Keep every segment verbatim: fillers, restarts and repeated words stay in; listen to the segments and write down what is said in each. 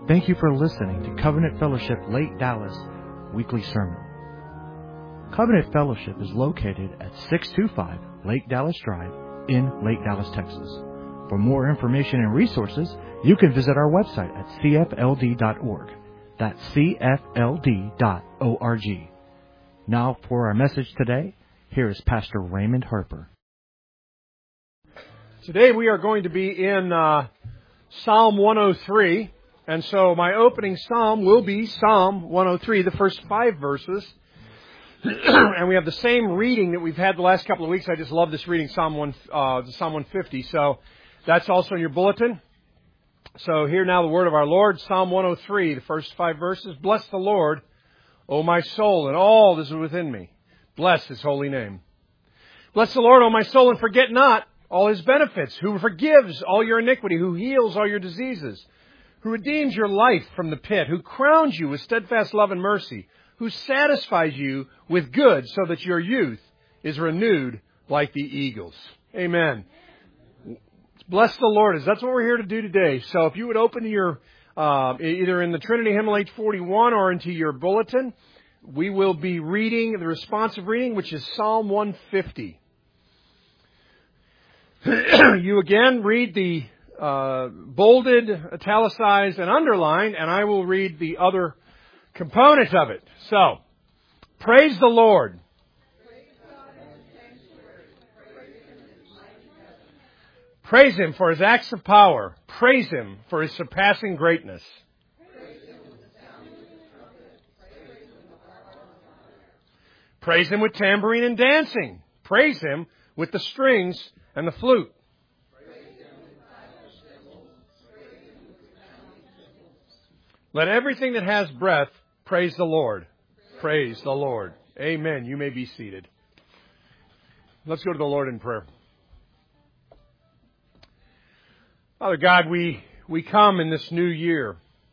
Thank you for listening to Covenant Fellowship Lake Dallas Weekly Sermon. Covenant Fellowship is located at six two five Lake Dallas Drive in Lake Dallas, Texas. For more information and resources, you can visit our website at c f l d dot org. That's c f l d dot org. Now for our message today, here is Pastor Raymond Harper. Today we are going to be in uh, Psalm one oh three. And so my opening psalm will be Psalm one oh three, the first five verses. And we have the same reading that we've had the last couple of weeks. I just love this reading, Psalm one, uh, Psalm one fifty. So that's also in your bulletin. So hear now the word of our Lord, Psalm one oh three, the first five verses. Bless the Lord, O my soul, and all that is within me. Bless His holy name. Bless the Lord, O my soul, and forget not all His benefits, who forgives all your iniquity, who heals all your diseases, who redeems your life from the pit, who crowns you with steadfast love and mercy, who satisfies you with good so that your youth is renewed like the eagles. Amen. Bless the Lord. That's what we're here to do today. So if you would open your, uh, either in the Trinity Hymnal eight forty-one or into your bulletin, we will be reading the responsive reading, which is Psalm one fifty. You again read the Uh, bolded, italicized, and underlined, and I will read the other component of it. So, praise the Lord. Praise Him for His acts of power. Praise Him for His surpassing greatness. Praise Him with tambourine and dancing. Praise Him with the strings and the flute. Let everything that has breath praise the Lord. Praise the Lord. Amen. You may be seated. Let's go to the Lord in prayer. Father God, we, we come in this new year,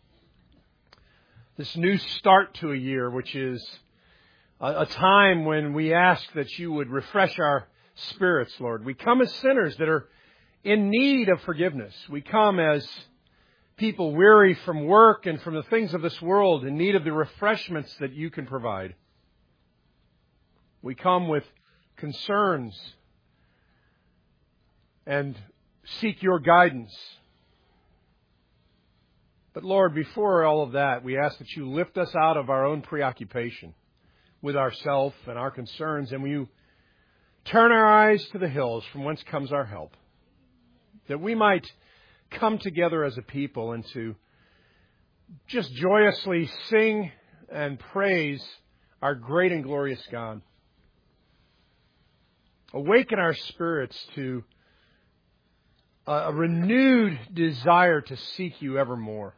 this new start to a year, which is a, a time when we ask that you would refresh our spirits, Lord. We come as sinners that are in need of forgiveness. We come as people weary from work and from the things of this world, in need of the refreshments that you can provide. We come with concerns and seek your guidance. But Lord, before all of that, we ask that you lift us out of our own preoccupation with ourself and our concerns, and will you turn our eyes to the hills from whence comes our help, that we might come together as a people and to just joyously sing and praise our great and glorious God. Awaken our spirits to a renewed desire to seek you evermore.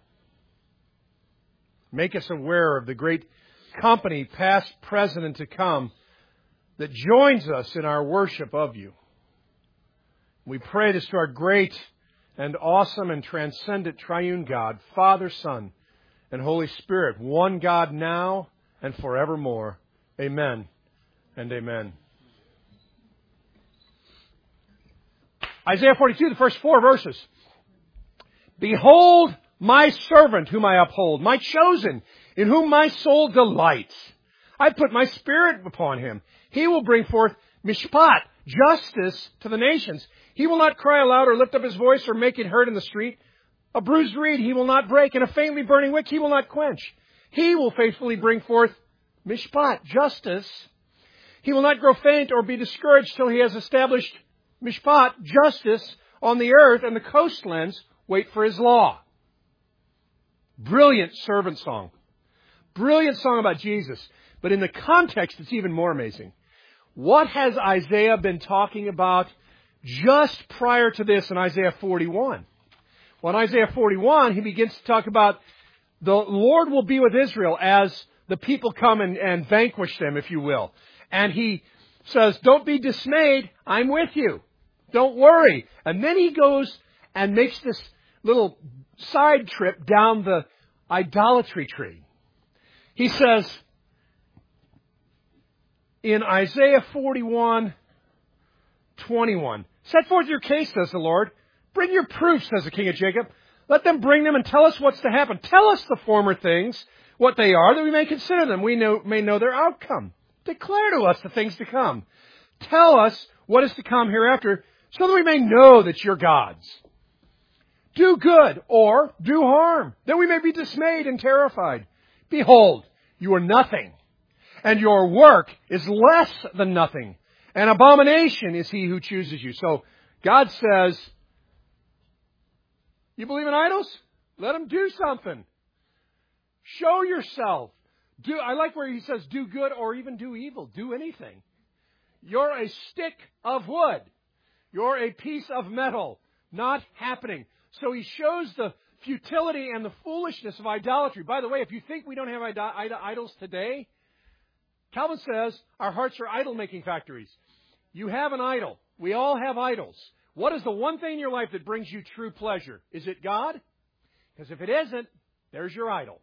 Make us aware of the great company, past, present, and to come, that joins us in our worship of you. We pray this to our great and awesome and transcendent triune God, Father, Son, and Holy Spirit, one God now and forevermore. Amen and amen. Isaiah forty-two, the first four verses. Behold my servant whom I uphold, my chosen, in whom my soul delights. I put my spirit upon him. He will bring forth mishpat, justice to the nations. He will not cry aloud or lift up his voice or make it heard in the street. A bruised reed he will not break, and a faintly burning wick he will not quench. He will faithfully bring forth mishpat, justice. He will not grow faint or be discouraged till he has established mishpat, justice, on the earth, and the coastlands wait for his law. Brilliant servant song. Brilliant song about Jesus. But in the context, it's even more amazing. What has Isaiah been talking about just prior to this in Isaiah forty-one? Well, in Isaiah forty-one, he begins to talk about the Lord will be with Israel as the people come and, and vanquish them, if you will. And he says, don't be dismayed, I'm with you. Don't worry. And then he goes and makes this little side trip down the idolatry tree. He says, in Isaiah forty-one, twenty-one, set forth your case, says the Lord. Bring your proof, says the King of Jacob. Let them bring them and tell us what's to happen. Tell us the former things, what they are, that we may consider them. We know, may know their outcome. Declare to us the things to come. Tell us what is to come hereafter, so that we may know that you're God's. Do good or do harm, that we may be dismayed and terrified. Behold, you are nothing, and your work is less than nothing. An abomination is he who chooses you. So God says, you believe in idols? Let them do something. Show yourself. Do, I like where he says, do good or even do evil. Do anything. You're a stick of wood. You're a piece of metal. Not happening. So he shows the futility and the foolishness of idolatry. By the way, if you think we don't have idols today, Calvin says our hearts are idol-making factories. You have an idol. We all have idols. What is the one thing in your life that brings you true pleasure? Is it God? Because if it isn't, there's your idol.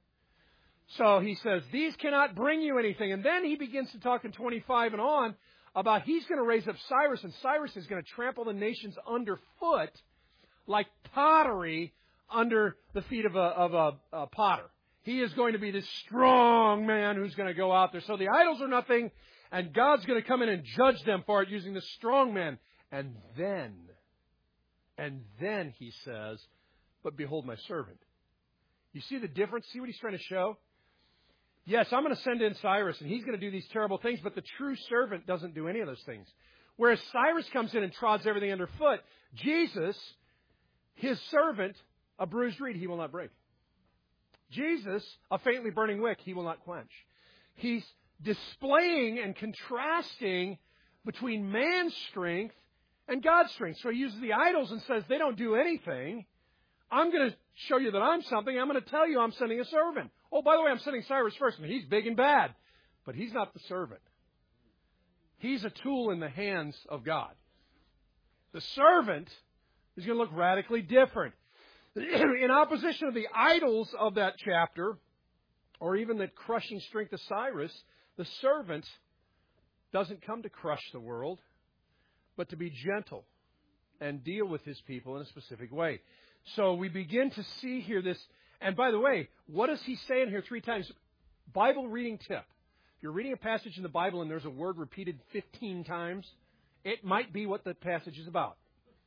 So he says, these cannot bring you anything. And then he begins to talk in twenty-five and on about he's going to raise up Cyrus, and Cyrus is going to trample the nations underfoot like pottery under the feet of a, of a, a potter. He is going to be this strong man who's going to go out there. So the idols are nothing, and God's going to come in and judge them for it using the strong man. And then, and then he says, but behold my servant. You see the difference? See what he's trying to show? Yes, I'm going to send in Cyrus, and he's going to do these terrible things, but the true servant doesn't do any of those things. Whereas Cyrus comes in and trods everything underfoot, Jesus, his servant, a bruised reed he will not break. Jesus, a faintly burning wick he will not quench. He's displaying and contrasting between man's strength and God's strength. So he uses the idols and says they don't do anything. I'm going to show you that I'm something. I'm going to tell you I'm sending a servant. Oh, by the way, I'm sending Cyrus first. And he's big and bad. But he's not the servant. He's a tool in the hands of God. The servant is going to look radically different. In opposition to the idols of that chapter, or even the crushing strength of Cyrus, the servant doesn't come to crush the world, but to be gentle and deal with his people in a specific way. So we begin to see here this. And by the way, what does he say in here three times? Bible reading tip. If you're reading a passage in the Bible and there's a word repeated fifteen times, it might be what the passage is about.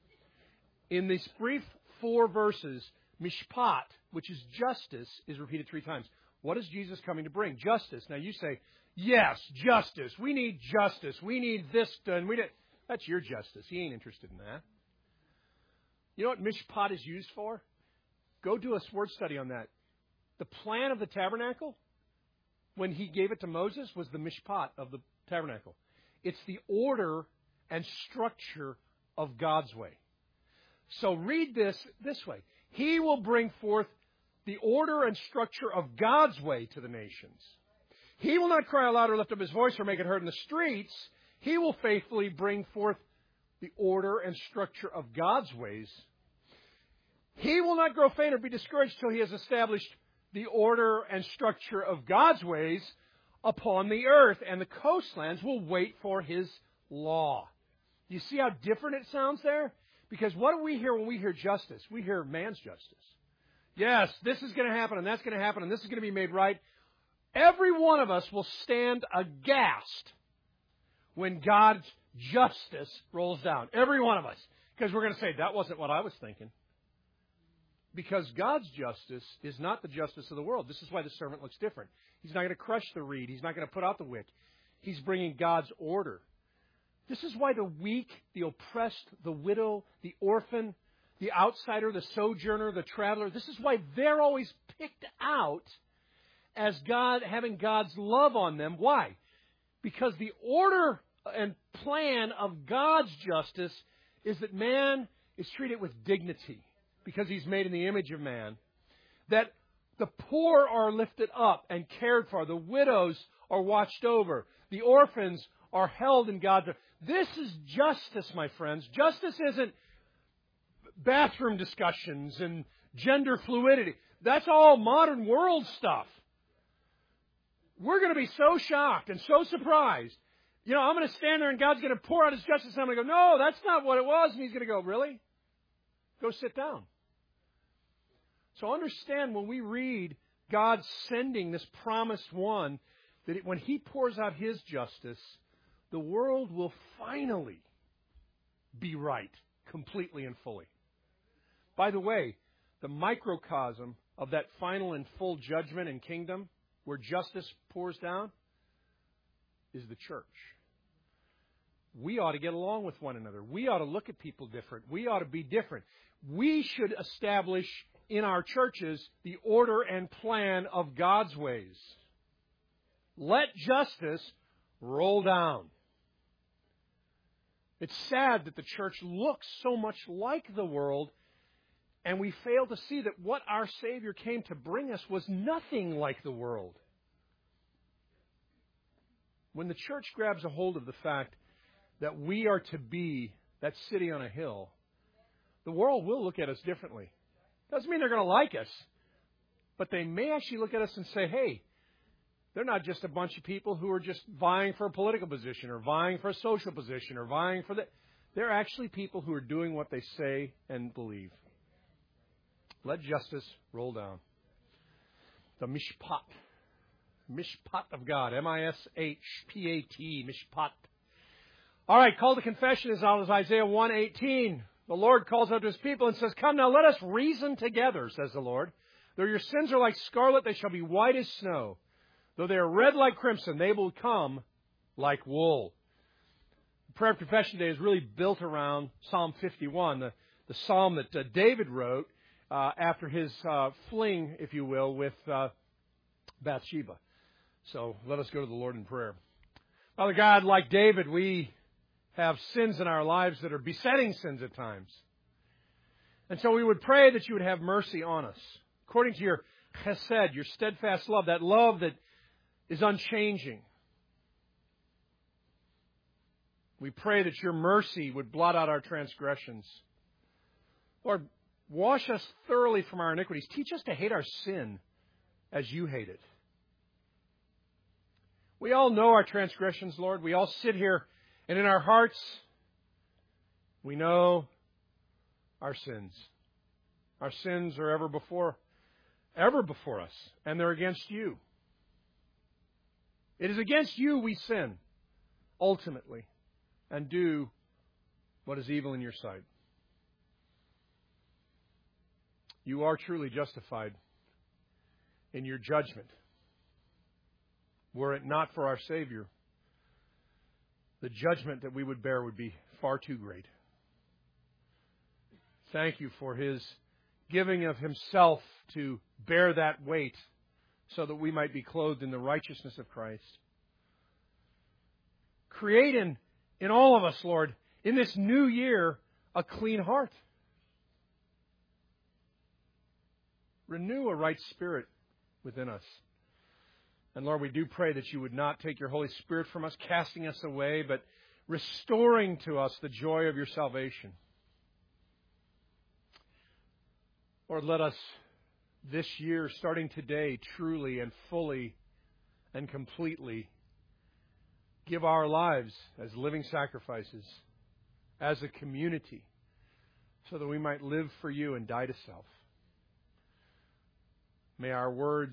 In these brief four verses, mishpat, which is justice, is repeated three times. What is Jesus coming to bring? Justice. Now you say, yes, justice. We need justice. We need this done. We need... That's your justice. He ain't interested in that. You know what mishpat is used for? Go do a word study on that. The plan of the tabernacle, when he gave it to Moses, was the mishpat of the tabernacle. It's the order and structure of God's way. So read this this way. He will bring forth the order and structure of God's way to the nations. He will not cry aloud or lift up his voice or make it heard in the streets. He will faithfully bring forth the order and structure of God's ways. He will not grow faint or be discouraged till he has established the order and structure of God's ways upon the earth, and the coastlands will wait for his law. You see how different it sounds there? Because what do we hear when we hear justice? We hear man's justice. Yes, this is going to happen, and that's going to happen, and this is going to be made right. Every one of us will stand aghast when God's justice rolls down. Every one of us. Because we're going to say, that wasn't what I was thinking. Because God's justice is not the justice of the world. This is why the servant looks different. He's not going to crush the reed. He's not going to put out the wick. He's bringing God's order. This is why the weak, the oppressed, the widow, the orphan, the outsider, the sojourner, the traveler, this is why they're always picked out as God, having God's love on them. Why? Because the order and plan of God's justice is that man is treated with dignity because he's made in the image of man. That the poor are lifted up and cared for. The widows are watched over. The orphans are held in God's... This is justice, my friends. Justice isn't bathroom discussions and gender fluidity. That's all modern world stuff. We're going to be so shocked and so surprised. You know, I'm going to stand there and God's going to pour out his justice. And I'm going to go, no, that's not what it was. And he's going to go, really? Go sit down. So understand when we read God sending this promised one, that it, when He pours out His justice, the world will finally be right, completely and fully. By the way, the microcosm of that final and full judgment and kingdom, where justice pours down, is the church. We ought to get along with one another. We ought to look at people different. We ought to be different. We should establish in our churches the order and plan of God's ways. Let justice roll down. It's sad that the church looks so much like the world, and we fail to see that what our Savior came to bring us was nothing like the world. When the church grabs a hold of the fact that we are to be that city on a hill, the world will look at us differently. Doesn't mean they're going to like us, but they may actually look at us and say, hey, they're not just a bunch of people who are just vying for a political position or vying for a social position or vying for that. They're actually people who are doing what they say and believe. Let justice roll down. The mishpat. Mishpat of God. M I S H P A T. Mishpat. All right, call to confession is out of Isaiah one eighteen. The Lord calls out to His people and says, come now, let us reason together, says the Lord. Though your sins are like scarlet, they shall be white as snow. Though they are red like crimson, they will come like wool. The prayer of confession day is really built around Psalm fifty-one, the, the psalm that uh, David wrote uh, after his uh, fling, if you will, with uh, Bathsheba. So let us go to the Lord in prayer. Father God, like David, we have sins in our lives that are besetting sins at times. And so we would pray that you would have mercy on us. According to your chesed, your steadfast love, that love that is unchanging. We pray that your mercy would blot out our transgressions. Lord, wash us thoroughly from our iniquities. Teach us to hate our sin as you hate it. We all know our transgressions, Lord. We all sit here, and in our hearts, we know our sins. Our sins are ever before, ever before us, and they're against you. It is against you we sin, ultimately, and do what is evil in your sight. You are truly justified in your judgment. Were it not for our Savior, the judgment that we would bear would be far too great. Thank you for His giving of Himself to bear that weight so that we might be clothed in the righteousness of Christ. Create in, in all of us, Lord, in this new year, a clean heart. Renew a right spirit within us. And Lord, we do pray that you would not take your Holy Spirit from us, casting us away, but restoring to us the joy of your salvation. Lord, let us this year, starting today, truly and fully and completely give our lives as living sacrifices, as a community, so that we might live for you and die to self. May our words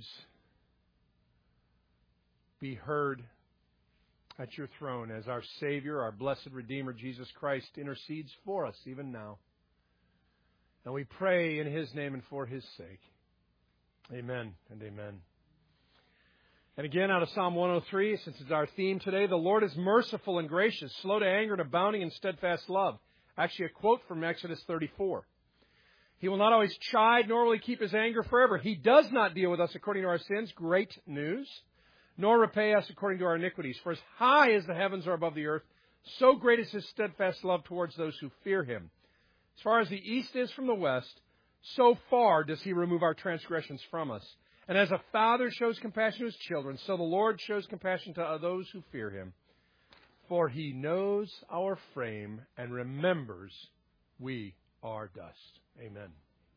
be heard at your throne as our Savior, our blessed Redeemer, Jesus Christ, intercedes for us even now. And we pray in His name and for His sake. Amen and amen. And again, out of Psalm one oh three, since it's our theme today, the Lord is merciful and gracious, slow to anger and abounding in steadfast love. Actually, a quote from Exodus thirty-four. He will not always chide, nor will He keep His anger forever. He does not deal with us according to our sins. Great news. Nor repay us according to our iniquities. For as high as the heavens are above the earth, so great is His steadfast love towards those who fear Him. As far as the east is from the west, so far does He remove our transgressions from us. And as a father shows compassion to his children, so the Lord shows compassion to those who fear Him. For He knows our frame and remembers we are dust. Amen.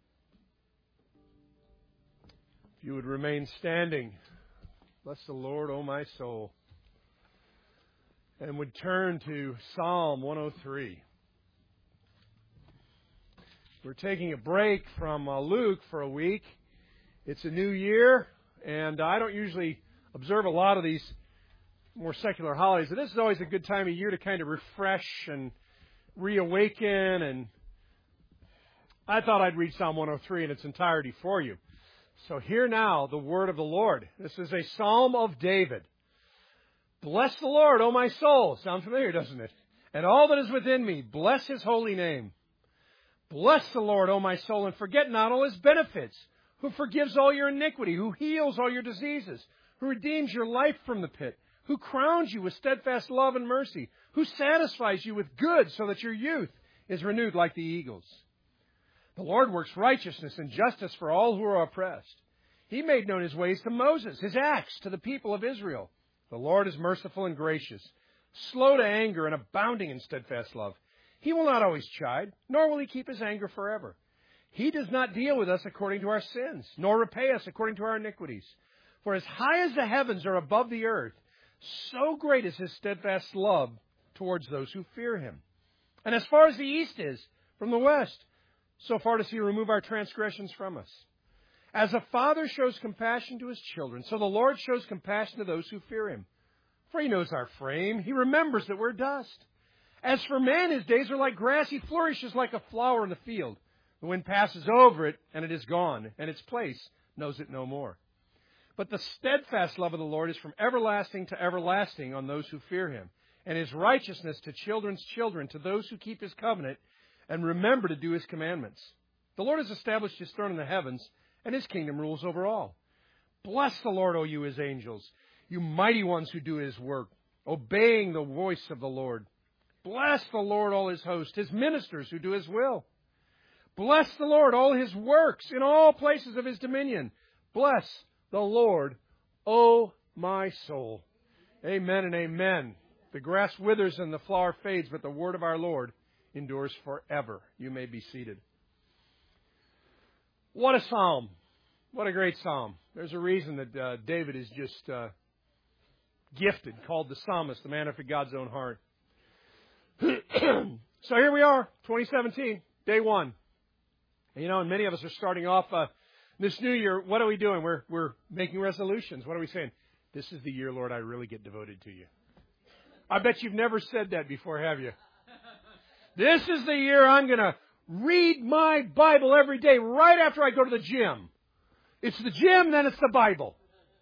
If you would remain standing, bless the Lord, O my soul, and would turn to Psalm one oh three. We're taking a break from uh, Luke for a week, It's a new year, and I don't usually observe a lot of these more secular holidays, but this is always a good time of year to kind of refresh and reawaken, and I thought I'd read Psalm one oh three in its entirety for you. So hear now the word of the Lord. This is a psalm of David. Bless the Lord, O my soul. Sounds familiar, doesn't it? And all that is within me, bless His holy name. Bless the Lord, O my soul, and forget not all His benefits, who forgives all your iniquity, who heals all your diseases, who redeems your life from the pit, who crowns you with steadfast love and mercy, who satisfies you with good so that your youth is renewed like the eagles. The Lord works righteousness and justice for all who are oppressed. He made known His ways to Moses, His acts to the people of Israel. The Lord is merciful and gracious, slow to anger and abounding in steadfast love. He will not always chide, nor will He keep His anger forever. He does not deal with us according to our sins, nor repay us according to our iniquities. For as high as the heavens are above the earth, so great is His steadfast love towards those who fear Him. And as far as the east is from the west, so far does He remove our transgressions from us. As a father shows compassion to his children, so the Lord shows compassion to those who fear Him. For He knows our frame. He remembers that we're dust. As for man, his days are like grass. He flourishes like a flower in the field. The wind passes over it, and it is gone, and its place knows it no more. But the steadfast love of the Lord is from everlasting to everlasting on those who fear Him, and His righteousness to children's children, to those who keep His covenant and remember to do His commandments. The Lord has established His throne in the heavens, and His kingdom rules over all. Bless the Lord, O you His angels, you mighty ones who do His work, obeying the voice of the Lord. Bless the Lord, all His host, His ministers who do His will. Bless the Lord, all His works in all places of His dominion. Bless the Lord, O my soul. Amen and amen. The grass withers and the flower fades, but the word of our Lord endures forever. You may be seated. What a psalm. What a great psalm. There's a reason that uh, David is just uh, gifted, called the psalmist, the man after God's own heart. So here we are, twenty seventeen, day one. You know, and many of us are starting off uh, this new year. What are we doing? We're we're making resolutions. What are we saying? This is the year, Lord, I really get devoted to You. I bet you've never said that before, have you? This is the year I'm going to read my Bible every day right after I go to the gym. It's the gym, then it's the Bible.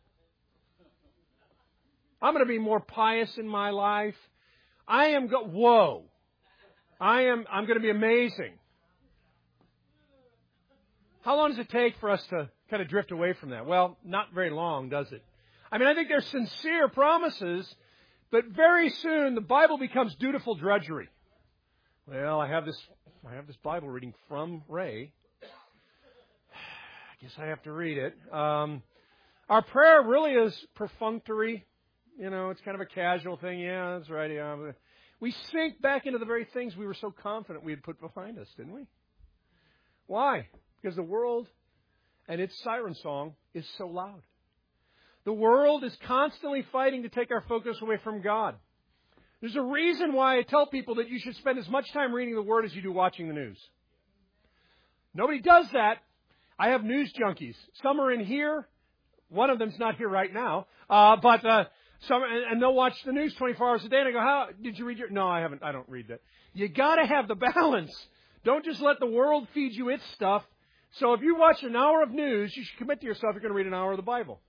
I'm going to be more pious in my life. I am, go- whoa. I am, I'm going to be amazing. How long does it take for us to kind of drift away from that? Well, not very long, does it? I mean, I think they're sincere promises, but very soon the Bible becomes dutiful drudgery. Well, I have this, I have this Bible reading from Ray. I guess I have to read it. Um, our prayer really is perfunctory. You know, it's kind of a casual thing. Yeah, that's right. Yeah. We sink back into the very things we were so confident we had put behind us, didn't we? Why? Because the world and its siren song is so loud. The world is constantly fighting to take our focus away from God. There's a reason why I tell people that you should spend as much time reading the Word as you do watching the news. Nobody does that. I have news junkies. Some are in here. One of them's not here right now. Uh, but uh, some, and, and they'll watch the news twenty-four hours a day. And I go, "How did you read your?" No, I haven't. I don't read that. You got to have the balance. Don't just let the world feed you its stuff. So if you watch an hour of news, you should commit to yourself you're going to read an hour of the Bible.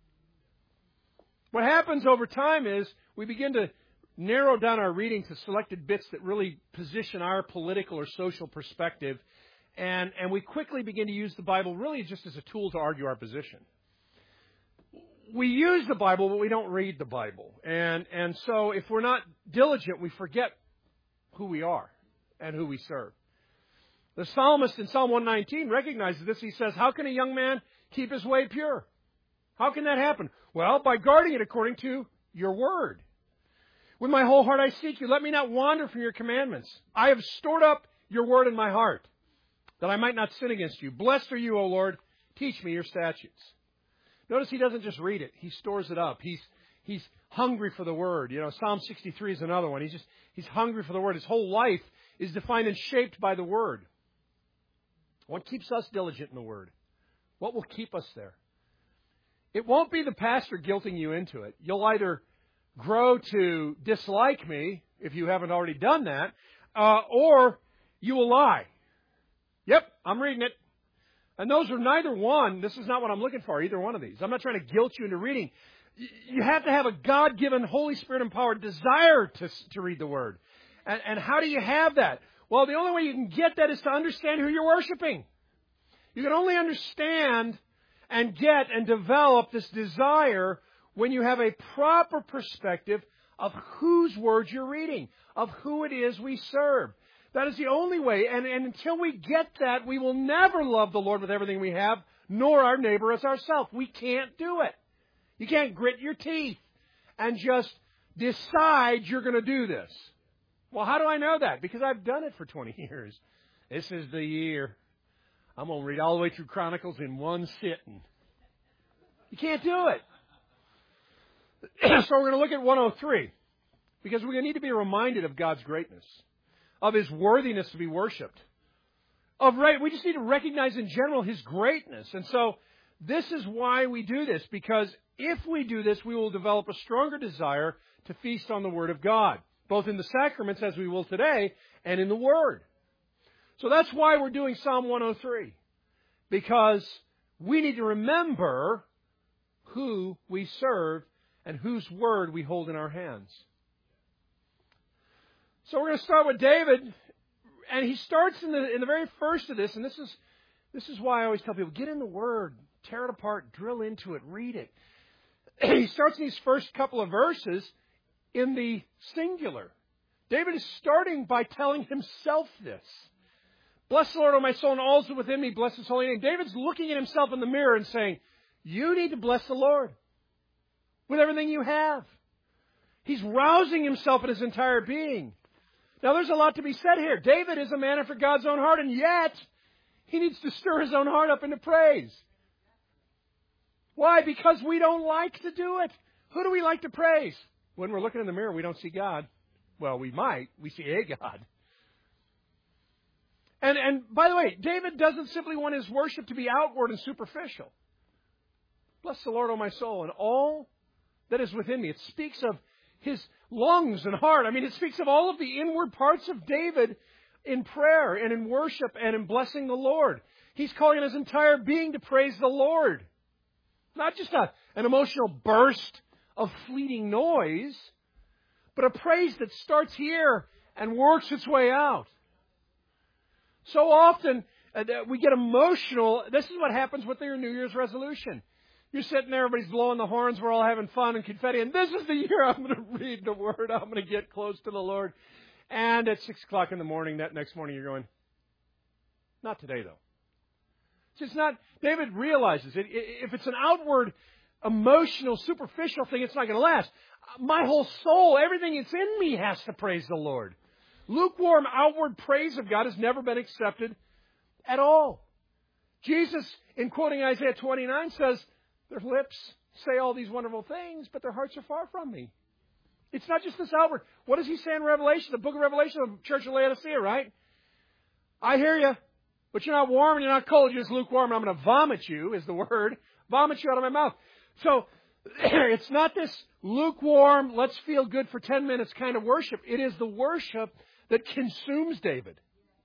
What happens over time is we begin to narrow down our reading to selected bits that really position our political or social perspective, and, and we quickly begin to use the Bible really just as a tool to argue our position. We use the Bible, but we don't read the Bible. And, and so if we're not diligent, we forget who we are and who we serve. The psalmist in Psalm one nineteen recognizes this. He says, how can a young man keep his way pure? How can that happen? Well, by guarding it according to Your word. With my whole heart I seek You. Let me not wander from Your commandments. I have stored up Your word in my heart, that I might not sin against You. Blessed are You, O Lord. Teach me Your statutes. Notice he doesn't just read it. He stores it up. He's he's hungry for the word. You know, Psalm sixty-three is another one. He's just he's hungry for the word. His whole life is defined and shaped by the word. What keeps us diligent in the word? What will keep us there? It won't be the pastor guilting you into it. You'll either grow to dislike me, if you haven't already done that, uh, or you will lie. Yep, I'm reading it. And those are neither one. This is not what I'm looking for, either one of these. I'm not trying to guilt you into reading. You have to have a God-given, Holy Spirit-empowered desire to, to read the Word. And, and how do you have that? Well, the only way you can get that is to understand who you're worshiping. You can only understand and get and develop this desire when you have a proper perspective of whose words you're reading, of who it is we serve. That is the only way. And, and until we get that, we will never love the Lord with everything we have, nor our neighbor as ourselves. We can't do it. You can't grit your teeth and just decide you're going to do this. Well, how do I know that? Because I've done it for twenty years. This is the year. I'm going to read all the way through Chronicles in one sitting. You can't do it. So we're going to look at one oh three. Because we're going to need to be reminded of God's greatness, of His worthiness to be worshipped. Of right, we just need to recognize in general His greatness. And so this is why we do this. Because if we do this, we will develop a stronger desire to feast on the Word of God, both in the sacraments, as we will today, and in the Word. So that's why we're doing Psalm one oh three. Because we need to remember who we serve and whose Word we hold in our hands. So we're going to start with David, and he starts in the in the very first of this, and this is this is why I always tell people, get in the Word, tear it apart, drill into it, read it. He starts in these first couple of verses in the singular. David is starting by telling himself this. Bless the Lord, O my soul, and all that's within me, bless His holy name. David's looking at himself in the mirror and saying, you need to bless the Lord with everything you have. He's rousing himself in his entire being. Now, there's a lot to be said here. David is a man after God's own heart, and yet he needs to stir his own heart up into praise. Why? Because we don't like to do it. Who do we like to praise? When we're looking in the mirror, we don't see God. Well, we might. We see a God. And, and by the way, David doesn't simply want his worship to be outward and superficial. Bless the Lord, O my soul, and all that is within me. It speaks of his lungs and heart. I mean, it speaks of all of the inward parts of David in prayer and in worship and in blessing the Lord. He's calling his entire being to praise the Lord. Not just a, an emotional burst of fleeting noise, but a praise that starts here and works its way out. So often uh, we get emotional. This is what happens with your New Year's resolution. You're sitting there, everybody's blowing the horns, we're all having fun and confetti, and this is the year I'm going to read the Word, I'm going to get close to the Lord. And at six o'clock in the morning, that next morning, you're going, not today, though. So it's not, David realizes it. If it's an outward, emotional, superficial thing, it's not going to last. My whole soul, everything that's in me has to praise the Lord. Lukewarm, outward praise of God has never been accepted at all. Jesus, in quoting Isaiah twenty-nine, says, their lips say all these wonderful things, but their hearts are far from me. It's not just this outward. What does he say in Revelation, the book of Revelation of the Church of Laodicea, right? I hear you, but you're not warm and you're not cold. You're just lukewarm, and I'm going to vomit you, is the word. Vomit you out of my mouth. So it's not this lukewarm, let's feel good for ten minutes kind of worship. It is the worship that consumes David.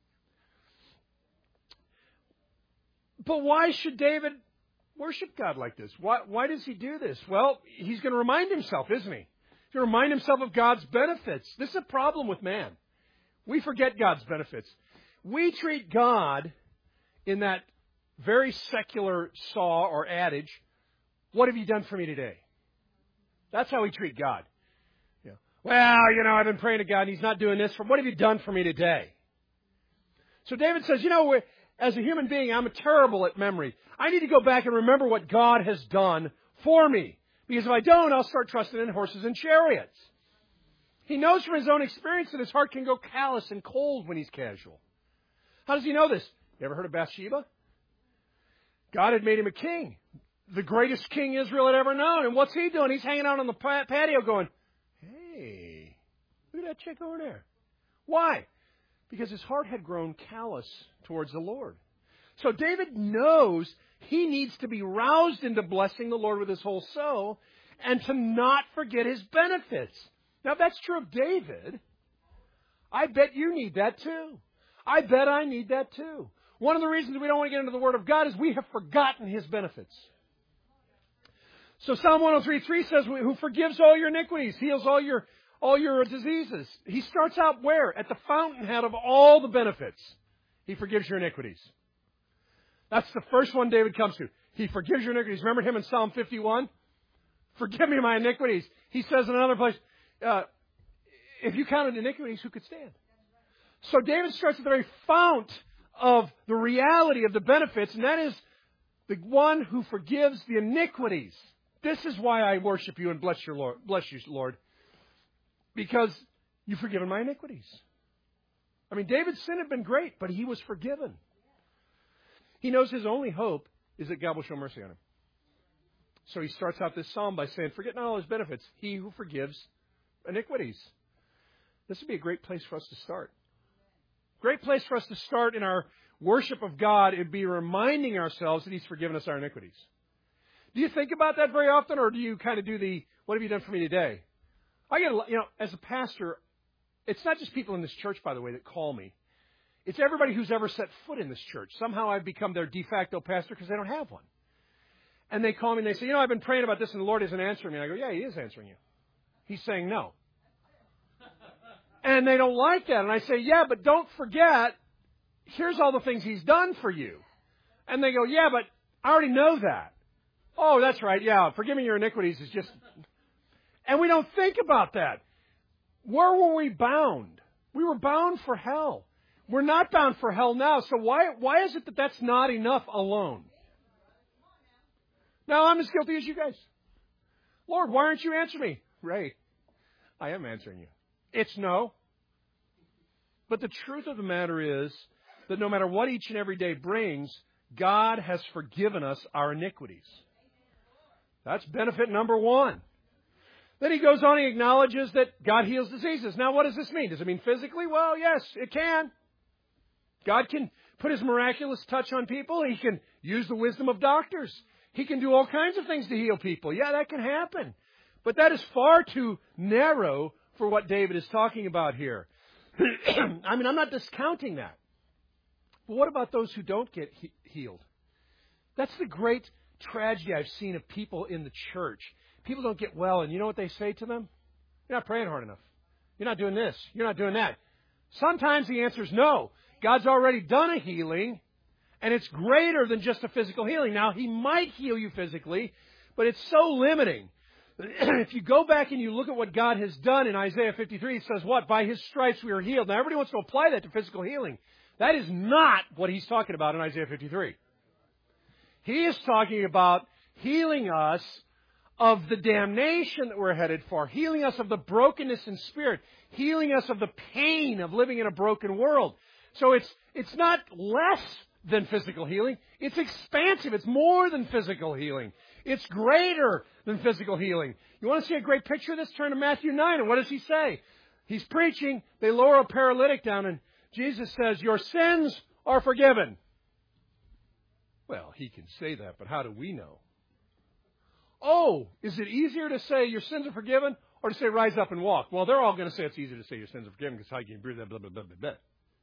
But why should David worship God like this? Why, why does he do this? Well, he's going to remind himself, isn't he? He's going to remind himself of God's benefits. This is a problem with man. We forget God's benefits. We treat God in that very secular saw or adage, what have you done for me today? That's how we treat God. You know, well, you know, I've been praying to God and He's not doing this. For what have you done for me today? So David says, you know, as a human being, I'm terrible at memory. I need to go back and remember what God has done for me. Because if I don't, I'll start trusting in horses and chariots. He knows from his own experience that his heart can go callous and cold when he's casual. How does he know this? You ever heard of Bathsheba? God had made him a king. The greatest king Israel had ever known. And what's he doing? He's hanging out on the patio going, hey, look at that chick over there. Why? Because his heart had grown callous towards the Lord. So David knows He needs to be roused into blessing the Lord with his whole soul and to not forget his benefits. Now, if that's true of David, I bet you need that too. I bet I need that too. One of the reasons we don't want to get into the Word of God is we have forgotten his benefits. So Psalm one oh three three says, who forgives all your iniquities, heals all your all your diseases. He starts out where? At the fountainhead of all the benefits. He forgives your iniquities. That's the first one David comes to. He forgives your iniquities. Remember him in Psalm fifty-one? Forgive me my iniquities. He says in another place, uh, if you counted iniquities, who could stand? So David starts at the very fount of the reality of the benefits, and that is the one who forgives the iniquities. This is why I worship you and bless your Lord, bless you, Lord, because you've forgiven my iniquities. I mean, David's sin had been great, but he was forgiven. He knows his only hope is that God will show mercy on him. So he starts out this psalm by saying, forget not all his benefits, he who forgives iniquities. This would be a great place for us to start. Great place for us to start in our worship of God. It would be reminding ourselves that he's forgiven us our iniquities. Do you think about that very often, or do you kind of do the, what have you done for me today? I get, a, you know, as a pastor, it's not just people in this church, by the way, that call me. It's everybody who's ever set foot in this church. Somehow I've become their de facto pastor because they don't have one. And they call me and they say, you know, I've been praying about this and the Lord isn't answering me. And I go, yeah, he is answering you. He's saying no. And they don't like that. And I say, yeah, but don't forget, here's all the things he's done for you. And they go, yeah, but I already know that. Oh, that's right. Yeah, forgiving your iniquities is just... And we don't think about that. Where were we bound? We were bound for hell. We're not bound for hell now. So why why is it that that's not enough alone? Now, I'm as guilty as you guys. Lord, why aren't you answering me? Ray, I am answering you. It's no. But the truth of the matter is that no matter what each and every day brings, God has forgiven us our iniquities. That's benefit number one. Then he goes on, he acknowledges that God heals diseases. Now, what does this mean? Does it mean physically? Well, yes, it can. God can put his miraculous touch on people. He can use the wisdom of doctors. He can do all kinds of things to heal people. Yeah, that can happen. But that is far too narrow for what David is talking about here. I mean, I'm not discounting that. But what about those who don't get he- healed? That's the great tragedy I've seen of people in the church. People don't get well, and you know what they say to them? You're not praying hard enough. You're not doing this. You're not doing that. Sometimes the answer is no. God's already done a healing, and it's greater than just a physical healing. Now, he might heal you physically, but it's so limiting. If you go back and you look at what God has done in Isaiah fifty-three, it says what? By his stripes we are healed. Now, everybody wants to apply that to physical healing. That is not what he's talking about in Isaiah fifty-three. He is talking about healing us of the damnation that we're headed for, healing us of the brokenness in spirit, healing us of the pain of living in a broken world. So it's it's not less than physical healing. It's expansive. It's more than physical healing. It's greater than physical healing. You want to see a great picture of this? Turn to Matthew nine, and what does he say? He's preaching. They lower a paralytic down, and Jesus says, your sins are forgiven. Well, he can say that, but how do we know? Oh, is it easier to say your sins are forgiven or to say rise up and walk? Well, they're all going to say it's easier to say your sins are forgiven because how can you breathe that, blah, blah, blah, blah, blah.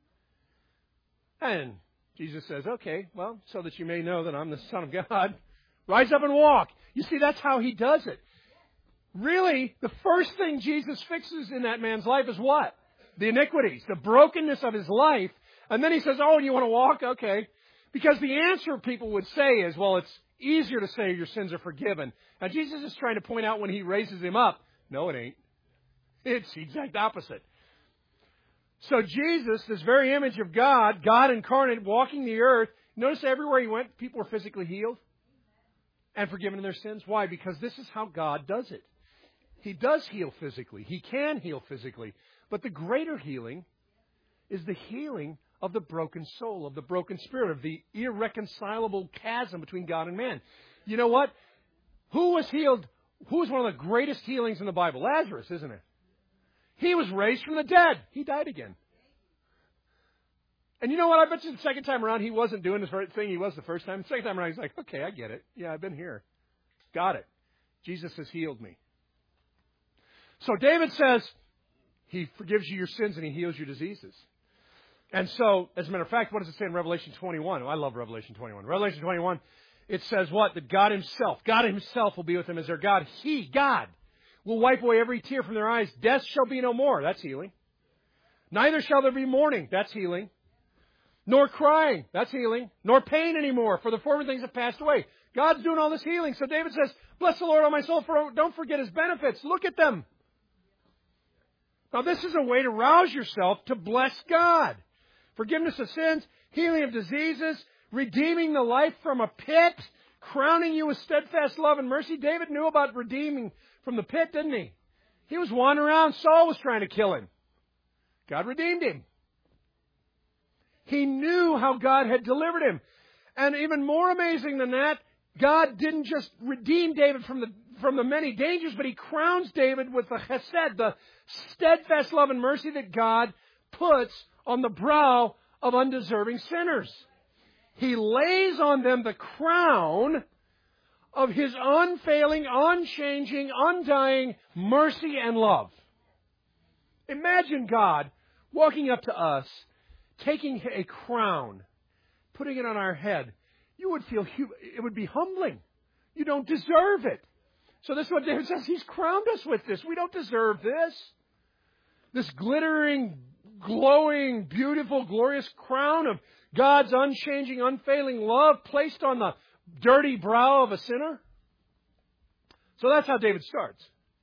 And Jesus says, okay, well, so that you may know that I'm the Son of God, rise up and walk. You see, that's how he does it. Really, the first thing Jesus fixes in that man's life is what? The iniquities, the brokenness of his life. And then he says, oh, you want to walk? Okay. Because the answer people would say is, well, it's easier to say your sins are forgiven. Now, Jesus is trying to point out when he raises him up, no, it ain't. It's the exact opposite. So Jesus, this very image of God, God incarnate, walking the earth, notice everywhere he went, people were physically healed and forgiven of their sins. Why? Because this is how God does it. He does heal physically. He can heal physically. But the greater healing is the healing of the broken soul, of the broken spirit, of the irreconcilable chasm between God and man. You know what? Who was healed? Who was one of the greatest healings in the Bible? Lazarus, isn't it? He was raised from the dead. He died again. And you know what? I bet you the second time around he wasn't doing the first thing he was the first time. The second time around he's like, okay, I get it. Yeah, I've been here. Got it. Jesus has healed me. So David says he forgives you your sins and he heals your diseases. And so, as a matter of fact, what does it say in Revelation twenty-one? Oh, I love Revelation twenty-one. Revelation twenty-one, it says what? That God himself, God himself will be with them as their God. He, God, will wipe away every tear from their eyes. Death shall be no more. That's healing. Neither shall there be mourning. That's healing. Nor crying. That's healing. Nor pain anymore, for the former things have passed away. God's doing all this healing. So David says, bless the Lord, O my soul, for don't forget his benefits. Look at them. Now this is a way to rouse yourself to bless God. Forgiveness of sins, healing of diseases, redeeming the life from a pit, crowning you with steadfast love and mercy. David knew about redeeming from the pit, didn't he? He was wandering around. Saul was trying to kill him. God redeemed him. He knew how God had delivered him. And even more amazing than that, God didn't just redeem David from the from the many dangers, but he crowns David with the chesed, the steadfast love and mercy that God puts on the brow of undeserving sinners. He lays on them the crown of his unfailing, unchanging, undying mercy and love. Imagine God walking up to us, taking a crown, putting it on our head. You would feel, it would be humbling. You don't deserve it. So this is what David says. He's crowned us with this. We don't deserve this. This glittering, glowing, beautiful, glorious crown of God's unchanging, unfailing love placed on the dirty brow of a sinner. So that's how David starts.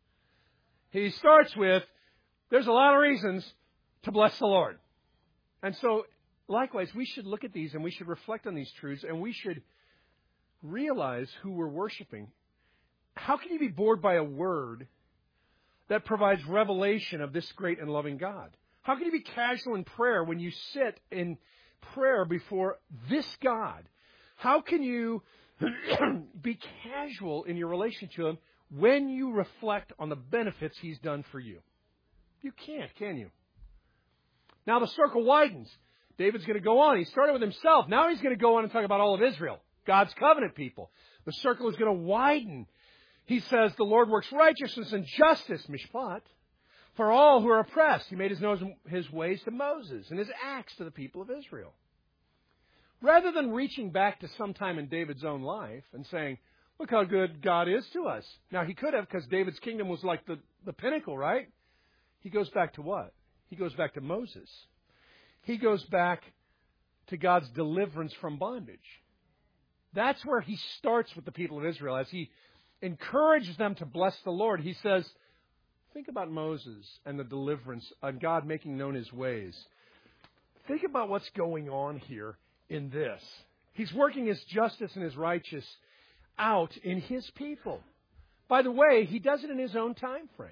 He starts with, there's a lot of reasons to bless the Lord. And so, likewise, we should look at these and we should reflect on these truths and we should realize who we're worshiping. How can you be bored by a word that provides revelation of this great and loving God? How can you be casual in prayer when you sit in prayer before this God? How can you be casual in your relation to Him when you reflect on the benefits He's done for you? You can't, can you? Now the circle widens. David's going to go on. He started with himself. Now he's going to go on and talk about all of Israel, God's covenant people. The circle is going to widen. He says the Lord works righteousness and justice, mishpat, for all who are oppressed. He made his, nose, his ways to Moses and his acts to the people of Israel. Rather than reaching back to some time in David's own life and saying, look how good God is to us. Now he could have, because David's kingdom was like the, the pinnacle, right? He goes back to what? He goes back to Moses. He goes back to God's deliverance from bondage. That's where he starts with the people of Israel. As he encourages them to bless the Lord, he says, think about Moses and the deliverance and God making known his ways. Think about what's going on here in this. He's working his justice and his righteousness out in his people. By the way, he does it in his own time frame.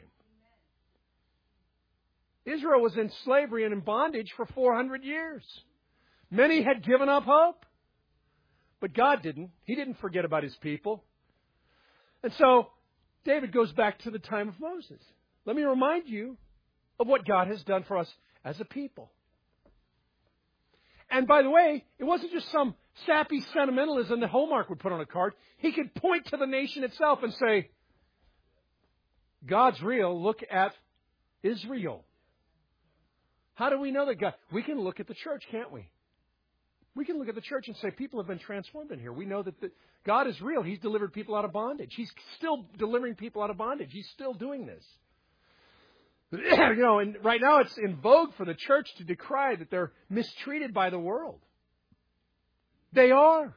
Israel was in slavery and in bondage for four hundred years. Many had given up hope. But God didn't. He didn't forget about his people. And so, David goes back to the time of Moses. Let me remind you of what God has done for us as a people. And by the way, it wasn't just some sappy sentimentalism that Hallmark would put on a card. He could point to the nation itself and say, God's real. Look at Israel. How do we know that God? We can look at the church, can't we? We can look at the church and say people have been transformed in here. We know that the, God is real. He's delivered people out of bondage. He's still delivering people out of bondage. He's still doing this. You know, and right now it's in vogue for the church to decry that they're mistreated by the world. They are.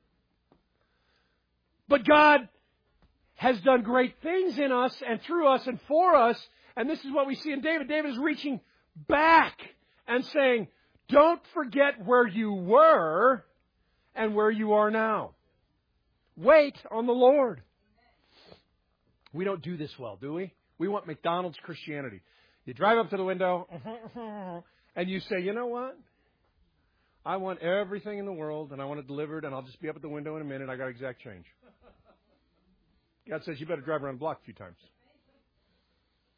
But God has done great things in us and through us and for us. And this is what we see in David. David is reaching back and saying, don't forget where you were and where you are now. Wait on the Lord. We don't do this well, do we? We want McDonald's Christianity. You drive up to the window and you say, you know what? I want everything in the world and I want it delivered and I'll just be up at the window in a minute. I got exact change. God says you better drive around the block a few times.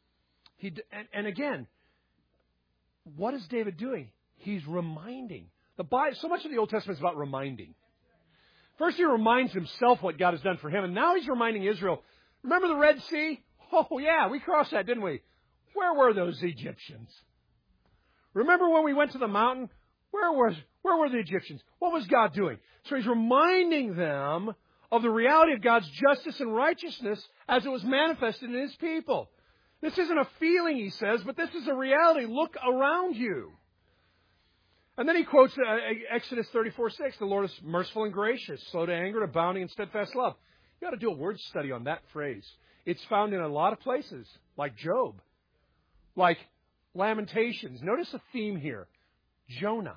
He and, and again, what is David doing? He's reminding, The Bible, so much of the Old Testament is about reminding. First, he reminds himself what God has done for him, and now he's reminding Israel, remember the Red Sea? Oh, yeah, we crossed that, didn't we? Where were those Egyptians? Remember when we went to the mountain? Where was, where were the Egyptians? What was God doing? So he's reminding them of the reality of God's justice and righteousness as it was manifested in his people. This isn't a feeling, he says, but this is a reality. Look around you. And then he quotes uh, Exodus thirty-four six, the Lord is merciful and gracious, slow to anger, abounding in steadfast love. You ought to do a word study on that phrase. It's found in a lot of places, like Job, like Lamentations. Notice a theme here. Jonah.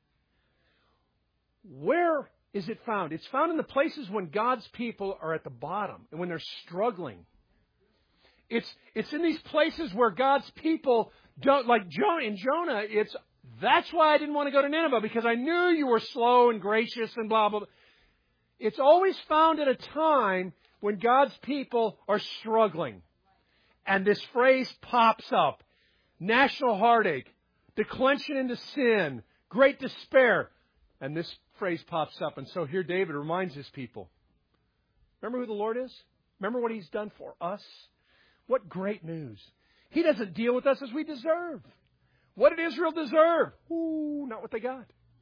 Where is it found? It's found in the places when God's people are at the bottom and when they're struggling. It's, it's in these places where God's people don't, like Jonah, in Jonah, it's, that's why I didn't want to go to Nineveh, because I knew you were slow and gracious and blah, blah, blah. It's always found at a time when God's people are struggling. And this phrase pops up. National heartache, declension into sin, great despair. And this phrase pops up. And so here David reminds his people. Remember who the Lord is? Remember what he's done for us? What great news. He doesn't deal with us as we deserve. What did Israel deserve? Ooh, not what they got.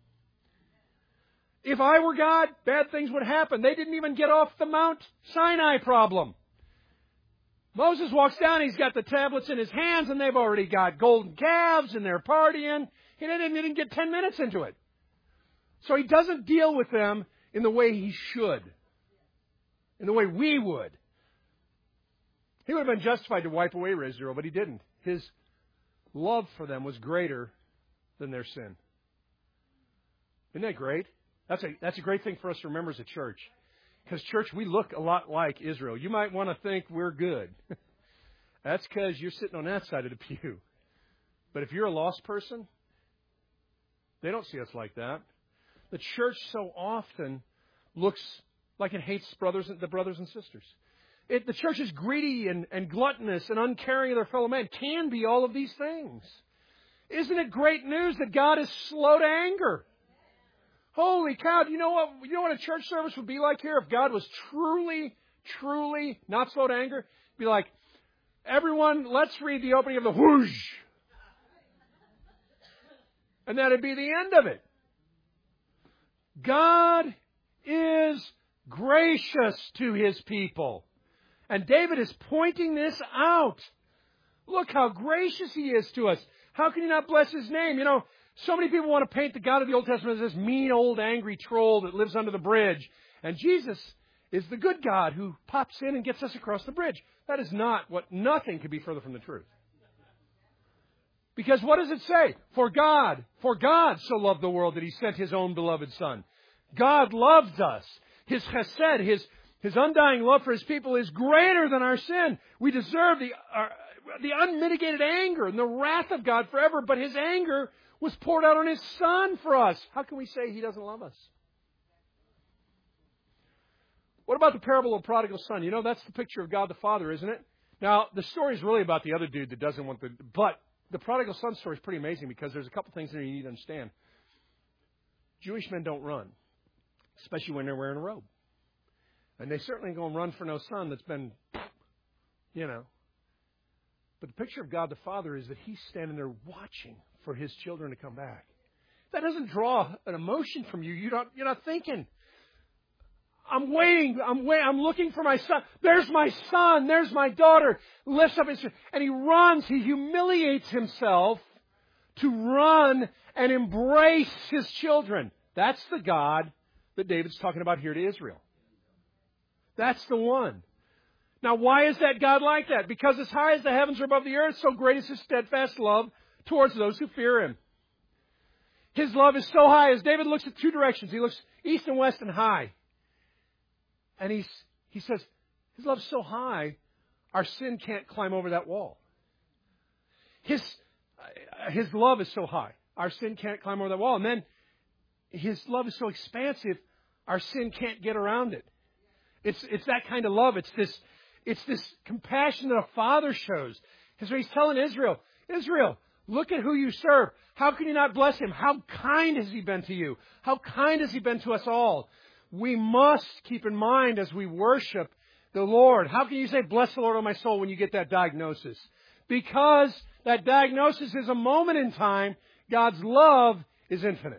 If I were God, bad things would happen. They didn't even get off the Mount Sinai problem. Moses walks down, he's got the tablets in his hands, and they've already got golden calves, and they're partying. He didn't, he didn't get ten minutes into it. So he doesn't deal with them in the way he should, in the way we would. He would have been justified to wipe away Israel, but he didn't. His love for them was greater than their sin. Isn't that great? That's a, that's a great thing for us to remember as a church. Because, church, we look a lot like Israel. You might want to think we're good. That's because you're sitting on that side of the pew. But if you're a lost person, they don't see us like that. The church so often looks like it hates brothers, the brothers and sisters. It, the church is greedy and, and gluttonous and uncaring of their fellow man. Can be all of these things. Isn't it great news that God is slow to anger? Holy cow, do you know what, you know what a church service would be like here if God was truly, truly not slow to anger? It'd be like, everyone, let's read the opening of the whoosh. And that'd be the end of it. God is gracious to his people. And David is pointing this out. Look how gracious he is to us. How can you not bless his name? You know, so many people want to paint the God of the Old Testament as this mean old angry troll that lives under the bridge. And Jesus is the good God who pops in and gets us across the bridge. That is not what, nothing could be further from the truth. Because what does it say? For God, for God so loved the world that he sent his own beloved Son. God loves us. His chesed, his, his undying love for his people is greater than our sin. We deserve the, uh, the unmitigated anger and the wrath of God forever, but his anger was poured out on his Son for us. How can we say he doesn't love us? What about the parable of the prodigal son? You know, that's the picture of God the Father, isn't it? Now, the story is really about the other dude that doesn't want the... But the prodigal son story is pretty amazing because there's a couple things there you need to understand. Jewish men don't run, especially when they're wearing a robe. And they certainly ain't going to run for no son that's been, you know. But the picture of God the Father is that he's standing there watching for his children to come back. That doesn't draw an emotion from you. You're not, you're not thinking, I'm waiting, I'm waiting, I'm looking for my son. There's my son, there's my daughter. Lifts up his, and he runs, he humiliates himself to run and embrace his children. That's the God that David's talking about here to Israel. That's the one. Now, why is that God like that? Because as high as the heavens are above the earth, so great is his steadfast love towards those who fear him. His love is so high. As David looks at two directions, he looks east and west and high. And he's, he says, his love's so high, our sin can't climb over that wall. His, his love is so high, our sin can't climb over that wall. And then his love is so expansive, our sin can't get around it. It's, it's that kind of love. It's this, it's this compassion that a father shows. And so he's telling Israel, Israel, Look at who you serve. How can you not bless Him? How kind has He been to you? How kind has He been to us all? We must keep in mind as we worship the Lord. How can you say, bless the Lord, O my soul, when you get that diagnosis? Because that diagnosis is a moment in time. God's love is infinite.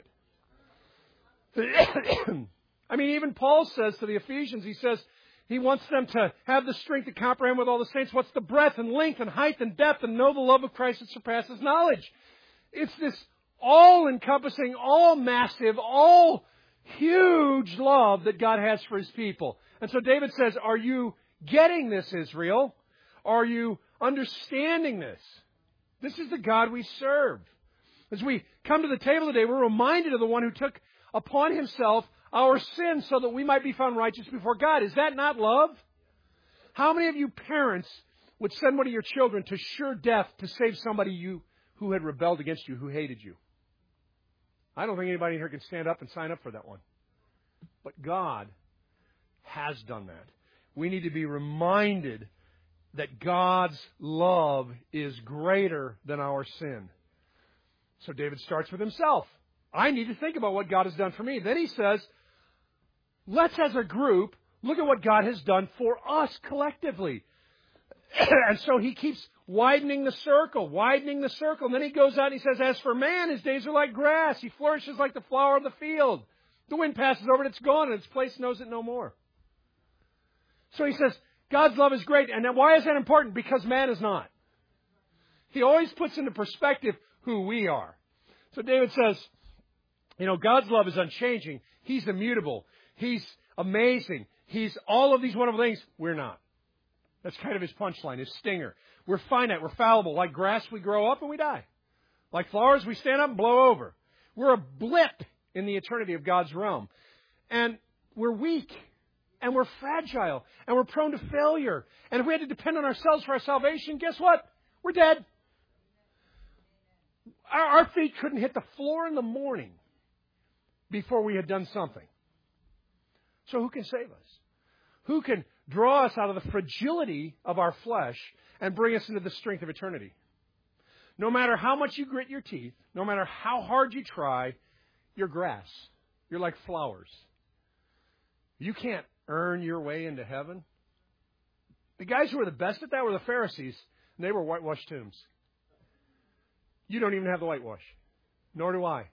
I mean, even Paul says to the Ephesians, he says, he wants them to have the strength to comprehend with all the saints what's the breadth and length and height and depth and know the love of Christ that surpasses knowledge. It's this all-encompassing, all-massive, all-huge love that God has for His people. And so David says, are you getting this, Israel? Are you understanding this? This is the God we serve. As we come to the table today, we're reminded of the one who took upon Himself our sins so that we might be found righteous before God. Is that not love? How many of you parents would send one of your children to sure death to save somebody you who had rebelled against you, who hated you? I don't think anybody here can stand up and sign up for that one. But God has done that. We need to be reminded that God's love is greater than our sin. So David starts with himself. I need to think about what God has done for me. Then he says, let's as a group look at what God has done for us collectively. And so he keeps widening the circle, widening the circle. And then he goes out and he says, as for man, his days are like grass. He flourishes like the flower of the field. The wind passes over it, it's gone, and its place knows it no more. So he says, God's love is great. And why is that important? Because man is not. He always puts into perspective who we are. So David says, you know, God's love is unchanging. He's immutable. He's amazing. He's all of these wonderful things. We're not. That's kind of his punchline, his stinger. We're finite. We're fallible. Like grass, we grow up and we die. Like flowers, we stand up and blow over. We're a blip in the eternity of God's realm. And we're weak. And we're fragile. And we're prone to failure. And if we had to depend on ourselves for our salvation, guess what? We're dead. Our, our feet couldn't hit the floor in the morning before we had done something. So who can save us? Who can draw us out of the fragility of our flesh and bring us into the strength of eternity? No matter how much you grit your teeth, no matter how hard you try, you're grass. You're like flowers. You can't earn your way into heaven. The guys who were the best at that were the Pharisees, and they were whitewashed tombs. You don't even have the whitewash. Nor do I.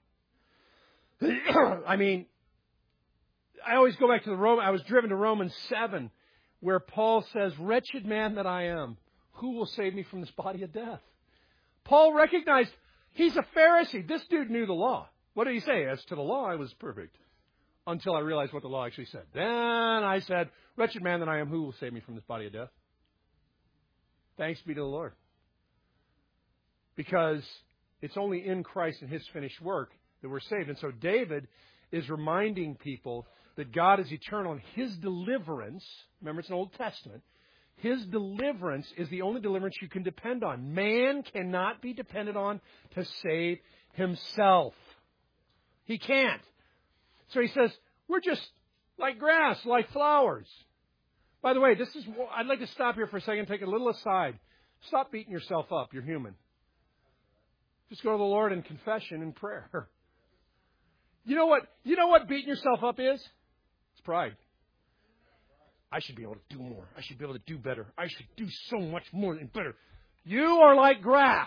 I mean, I always go back to the Roman. I was driven to Romans seven, where Paul says, wretched man that I am, who will save me from this body of death? Paul recognized he's a Pharisee. This dude knew the law. What did he say? As to the law, I was perfect. Until I realized what the law actually said. Then I said, wretched man that I am, who will save me from this body of death? Thanks be to the Lord. Because it's only in Christ and His finished work that we're saved. And so David is reminding people that God is eternal and His deliverance, remember it's an Old Testament, His deliverance is the only deliverance you can depend on. Man cannot be depended on to save himself. He can't. So he says, we're just like grass, like flowers. By the way, this is, I'd like to stop here for a second, take a little aside. Stop beating yourself up. You're human. Just go to the Lord in confession and prayer. You know what? You know what beating yourself up is? It's pride. I should be able to do more. I should be able to do better. I should do so much more and better. You are like grass.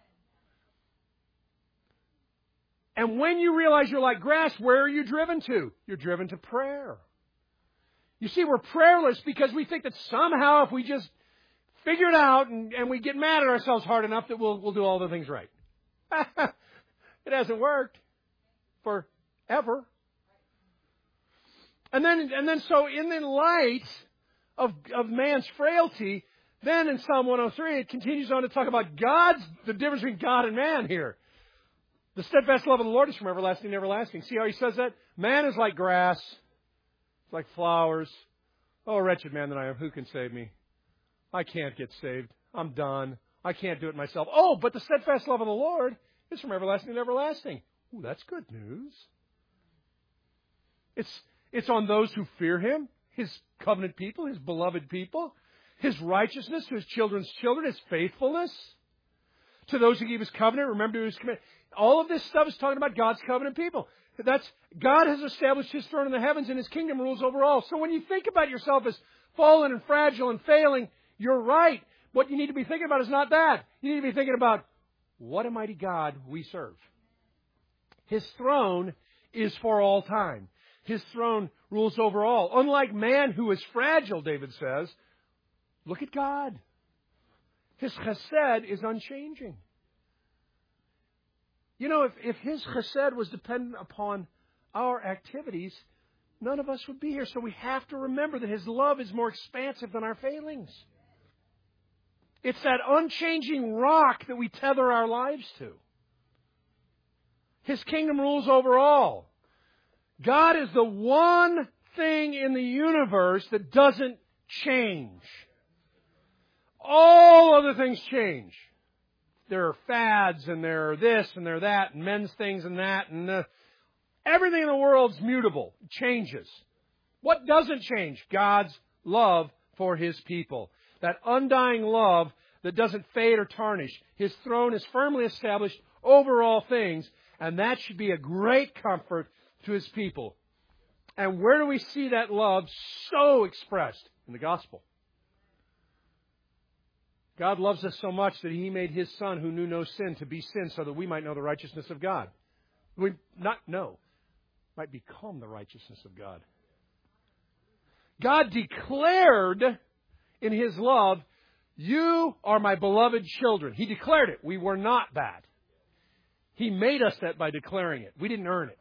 And when you realize you're like grass, where are you driven to? You're driven to prayer. You see, we're prayerless because we think that somehow if we just figure it out and, and we get mad at ourselves hard enough that we'll, we'll do all the things right. It hasn't worked forever. And then, and then so in the light of, of man's frailty, then in Psalm one oh three, it continues on to talk about God's, the difference between God and man here. The steadfast love of the Lord is from everlasting to everlasting. See how he says that? Man is like grass, like flowers. Oh, wretched man that I am, who can save me? I can't get saved. I'm done. I can't do it myself. Oh, but the steadfast love of the Lord is from everlasting to everlasting. Ooh, that's good news. It's, it's on those who fear Him, His covenant people, His beloved people, His righteousness to His children's children, His faithfulness. To those who keep His covenant, remember His command. All of this stuff is talking about God's covenant people. That's, God has established His throne in the heavens and His kingdom rules over all. So when you think about yourself as fallen and fragile and failing, you're right. What you need to be thinking about is not that. You need to be thinking about, what a mighty God we serve. His throne is for all time. His throne rules over all. Unlike man who is fragile, David says, look at God. His chesed is unchanging. You know, if, if His chesed was dependent upon our activities, none of us would be here. So we have to remember that His love is more expansive than our failings. It's that unchanging rock that we tether our lives to. His kingdom rules over all. God is the one thing in the universe that doesn't change. All other things change. There are fads, and there are this, and there are that, and men's things and that, and uh, everything in the world's mutable. It changes. What doesn't change? God's love for His people. That undying love that doesn't fade or tarnish. His throne is firmly established over all things, and that should be a great comfort to His people. And where do we see that love so expressed? In the gospel. God loves us so much that He made His Son, who knew no sin, to be sin so that we might know the righteousness of God. We not know, might become the righteousness of God. God declared in His love, you are my beloved children. He declared it. We were not that. He made us that by declaring it. We didn't earn it.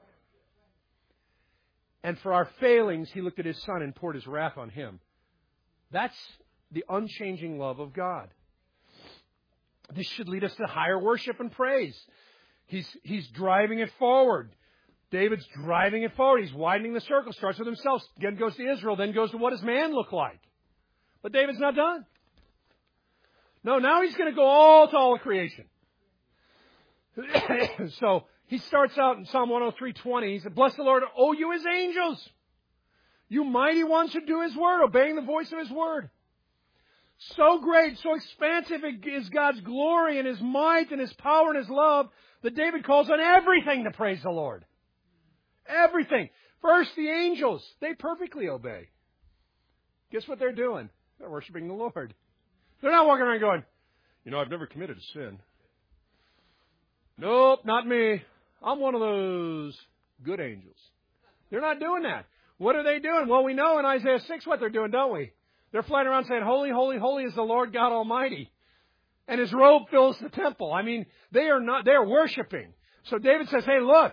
And for our failings, He looked at His Son and poured His wrath on Him. That's the unchanging love of God. This should lead us to higher worship and praise. He's, he's driving it forward. David's driving it forward. He's widening the circle. Starts with himself. Again goes to Israel. Then goes to what does man look like? But David's not done. No, now he's going to go all to all of creation. So he starts out in Psalm one oh three twenty. He said, bless the Lord, O you His angels. You mighty ones who do His word, obeying the voice of His word. So great, so expansive is God's glory and His might and His power and His love that David calls on everything to praise the Lord. Everything. First, the angels. They perfectly obey. Guess what they're doing? They're worshiping the Lord. They're not walking around going, you know, I've never committed a sin. Nope, not me. I'm one of those good angels. They're not doing that. What are they doing? Well, we know in Isaiah six what they're doing, don't we? They're flying around saying, holy, holy, holy is the Lord God Almighty. And His robe fills the temple. I mean, they are not, they are worshiping. So David says, hey, look,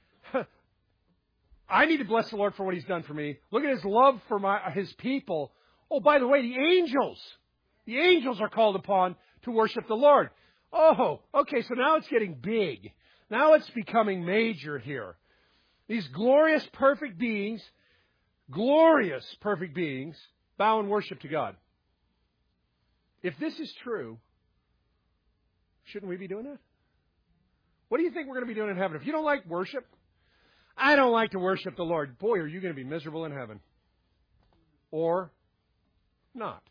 I need to bless the Lord for what He's done for me. Look at His love for my, His people. Oh, by the way, the angels, the angels are called upon to worship the Lord. Oh, okay, so now it's getting big. Now it's becoming major here. These glorious, perfect beings, glorious, perfect beings, bow and worship to God. If this is true, shouldn't we be doing that? What do you think we're going to be doing in heaven? If you don't like worship, I don't like to worship the Lord. Boy, are you going to be miserable in heaven. Or not.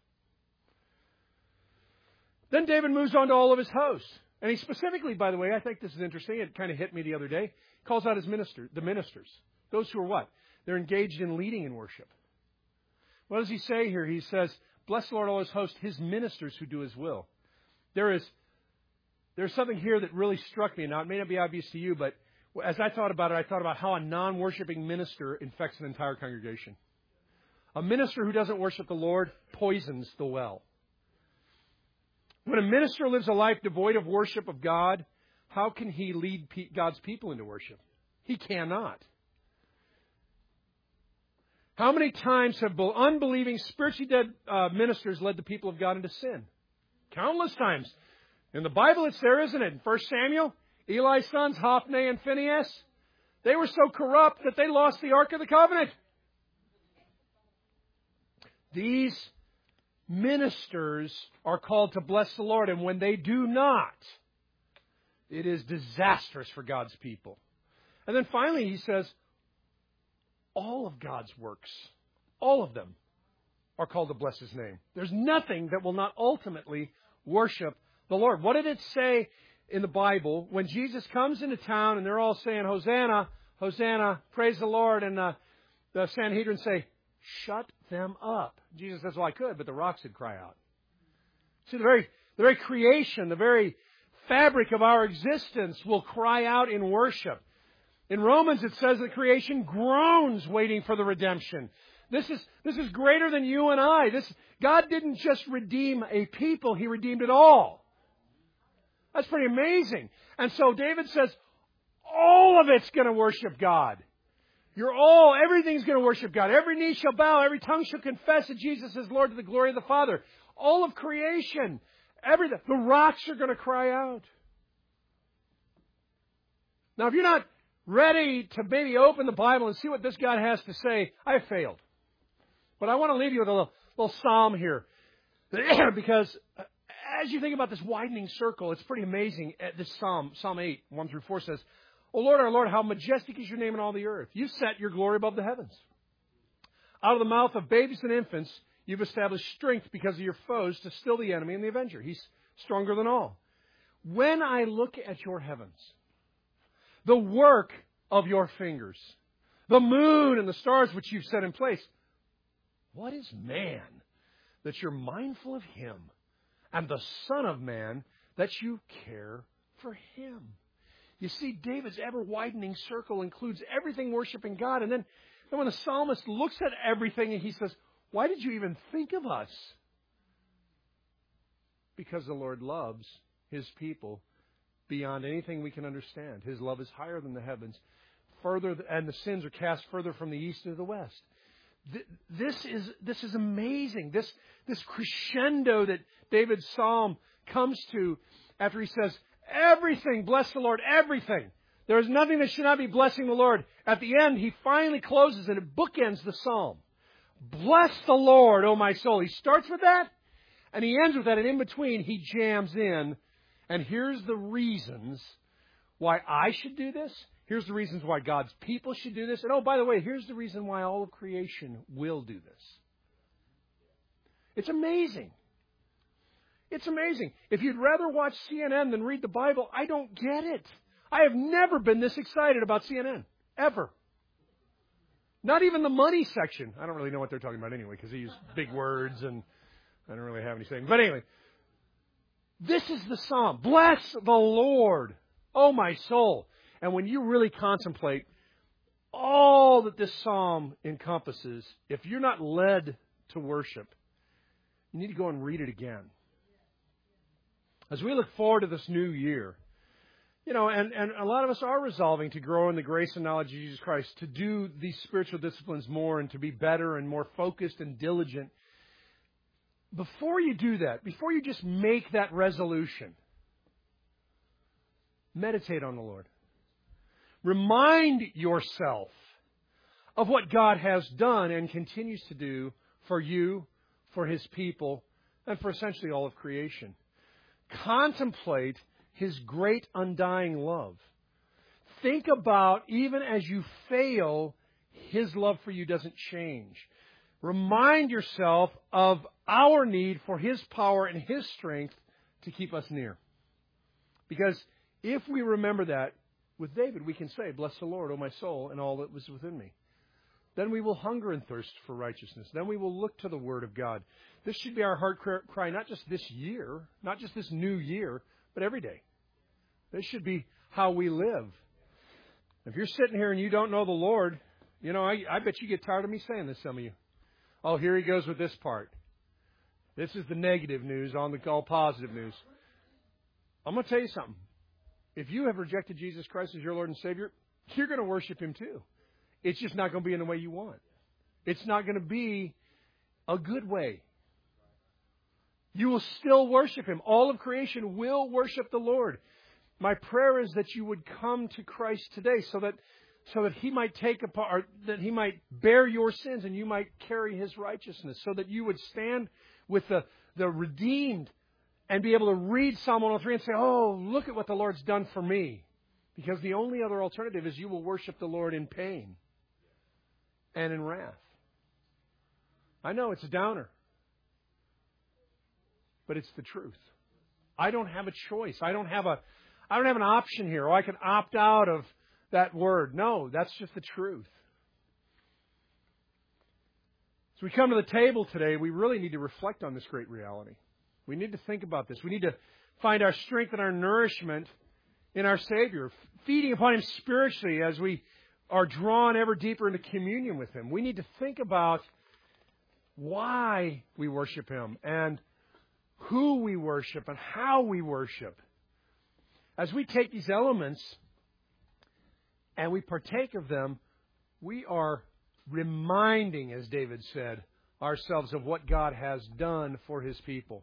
Then David moves on to all of his hosts. And he specifically, by the way, I think this is interesting. It kind of hit me the other day. Calls out his minister, the ministers. Those who are what? They're engaged in leading in worship. What does he say here? He says, bless the Lord, all His hosts, His ministers who do His will. There is there's something here that really struck me. Now, it may not be obvious to you, but as I thought about it, I thought about how a non-worshiping minister infects an entire congregation. A minister who doesn't worship the Lord poisons the well. When a minister lives a life devoid of worship of God, how can he lead God's people into worship? He cannot. How many times have unbelieving, spiritually dead uh, ministers led the people of God into sin? Countless times. In the Bible, it's there, isn't it? In First Samuel, Eli's sons, Hophni and Phinehas, they were so corrupt that they lost the Ark of the Covenant. These ministers are called to bless the Lord, and when they do not, it is disastrous for God's people. And then finally, he says, all of God's works, all of them, are called to bless His name. There's nothing that will not ultimately worship the Lord. What did it say in the Bible when Jesus comes into town and they're all saying, Hosanna, Hosanna, praise the Lord, and uh, the Sanhedrin say, shut them up. Jesus says, well, I could, but the rocks would cry out. See, the very, the very creation, the very fabric of our existence will cry out in worship. In Romans, it says that creation groans waiting for the redemption. This is, this is greater than you and I. This, God didn't just redeem a people, He redeemed it all. That's pretty amazing. And so David says, all of it's going to worship God. You're all, everything's going to worship God. Every knee shall bow, every tongue shall confess that Jesus is Lord to the glory of the Father. All of creation, everything, the rocks are going to cry out. Now, if you're not ready to maybe open the Bible and see what this God has to say, I have failed. But I want to leave you with a little, little psalm here. Because as you think about this widening circle, it's pretty amazing. This psalm, Psalm eight, one through four says, O Lord, our Lord, how majestic is your name in all the earth. You've set your glory above the heavens. Out of the mouth of babies and infants, you've established strength because of your foes to still the enemy and the avenger. He's stronger than all. When I look at your heavens, the work of your fingers, the moon and the stars which you've set in place, what is man that you're mindful of him, and the Son of Man that you care for him? You see, David's ever-widening circle includes everything worshiping God. And then, then when the psalmist looks at everything, he says, why did you even think of us? Because the Lord loves His people beyond anything we can understand. His love is higher than the heavens, further, and the sins are cast further from the east to the west. This is, this is amazing. This, this crescendo that David's psalm comes to after he says, everything, bless the Lord, everything. There is nothing that should not be blessing the Lord. At the end, he finally closes and it bookends the psalm. Bless the Lord, O my soul. He starts with that and he ends with that. And in between, he jams in. And here's the reasons why I should do this. Here's the reasons why God's people should do this. And oh, by the way, here's the reason why all of creation will do this. It's amazing. It's amazing. If you'd rather watch C N N than read the Bible, I don't get it. I have never been this excited about C N N. Ever. Not even the money section. I don't really know what they're talking about anyway, because they use big words and I don't really have anything. But anyway, this is the psalm. Bless the Lord, O my soul. And when you really contemplate all that this psalm encompasses, if you're not led to worship, you need to go and read it again. As we look forward to this new year, you know, and, and a lot of us are resolving to grow in the grace and knowledge of Jesus Christ, to do these spiritual disciplines more and to be better and more focused and diligent. Before you do that, before you just make that resolution, meditate on the Lord. Remind yourself of what God has done and continues to do for you, for His people, and for essentially all of creation. Contemplate His great undying love. Think about, even as you fail, His love for you doesn't change. Remind yourself of our need for His power and His strength to keep us near. Because if we remember that, with David, we can say, bless the Lord, O my soul, and all that was within me. Then we will hunger and thirst for righteousness. Then we will look to the Word of God. This should be our heart cry, not just this year, not just this new year, but every day. This should be how we live. If you're sitting here and you don't know the Lord, you know, I, I bet you get tired of me saying this, some of you. Oh, here he goes with this part. This is the negative news on the all positive news. I'm going to tell you something. If you have rejected Jesus Christ as your Lord and Savior, you're going to worship Him too. It's just not going to be in the way you want. It's not going to be a good way. You will still worship Him. All of creation will worship the Lord. My prayer is that you would come to Christ today so that so that He might take apart, that He might bear your sins and you might carry His righteousness, so that you would stand with the, the redeemed and be able to read Psalm one oh three and say, oh, look at what the Lord's done for me. Because the only other alternative is you will worship the Lord in pain and in wrath. I know it's a downer, but it's the truth. I don't have a choice. I don't have a, I don't have an option here, or I can opt out of that word. No, that's just the truth. As we come to the table today, we really need to reflect on this great reality. We need to think about this. We need to find our strength and our nourishment in our Savior, feeding upon Him spiritually as we are drawn ever deeper into communion with Him. We need to think about why we worship Him and who we worship and how we worship. As we take these elements and we partake of them, we are reminding, as David said, ourselves of what God has done for His people.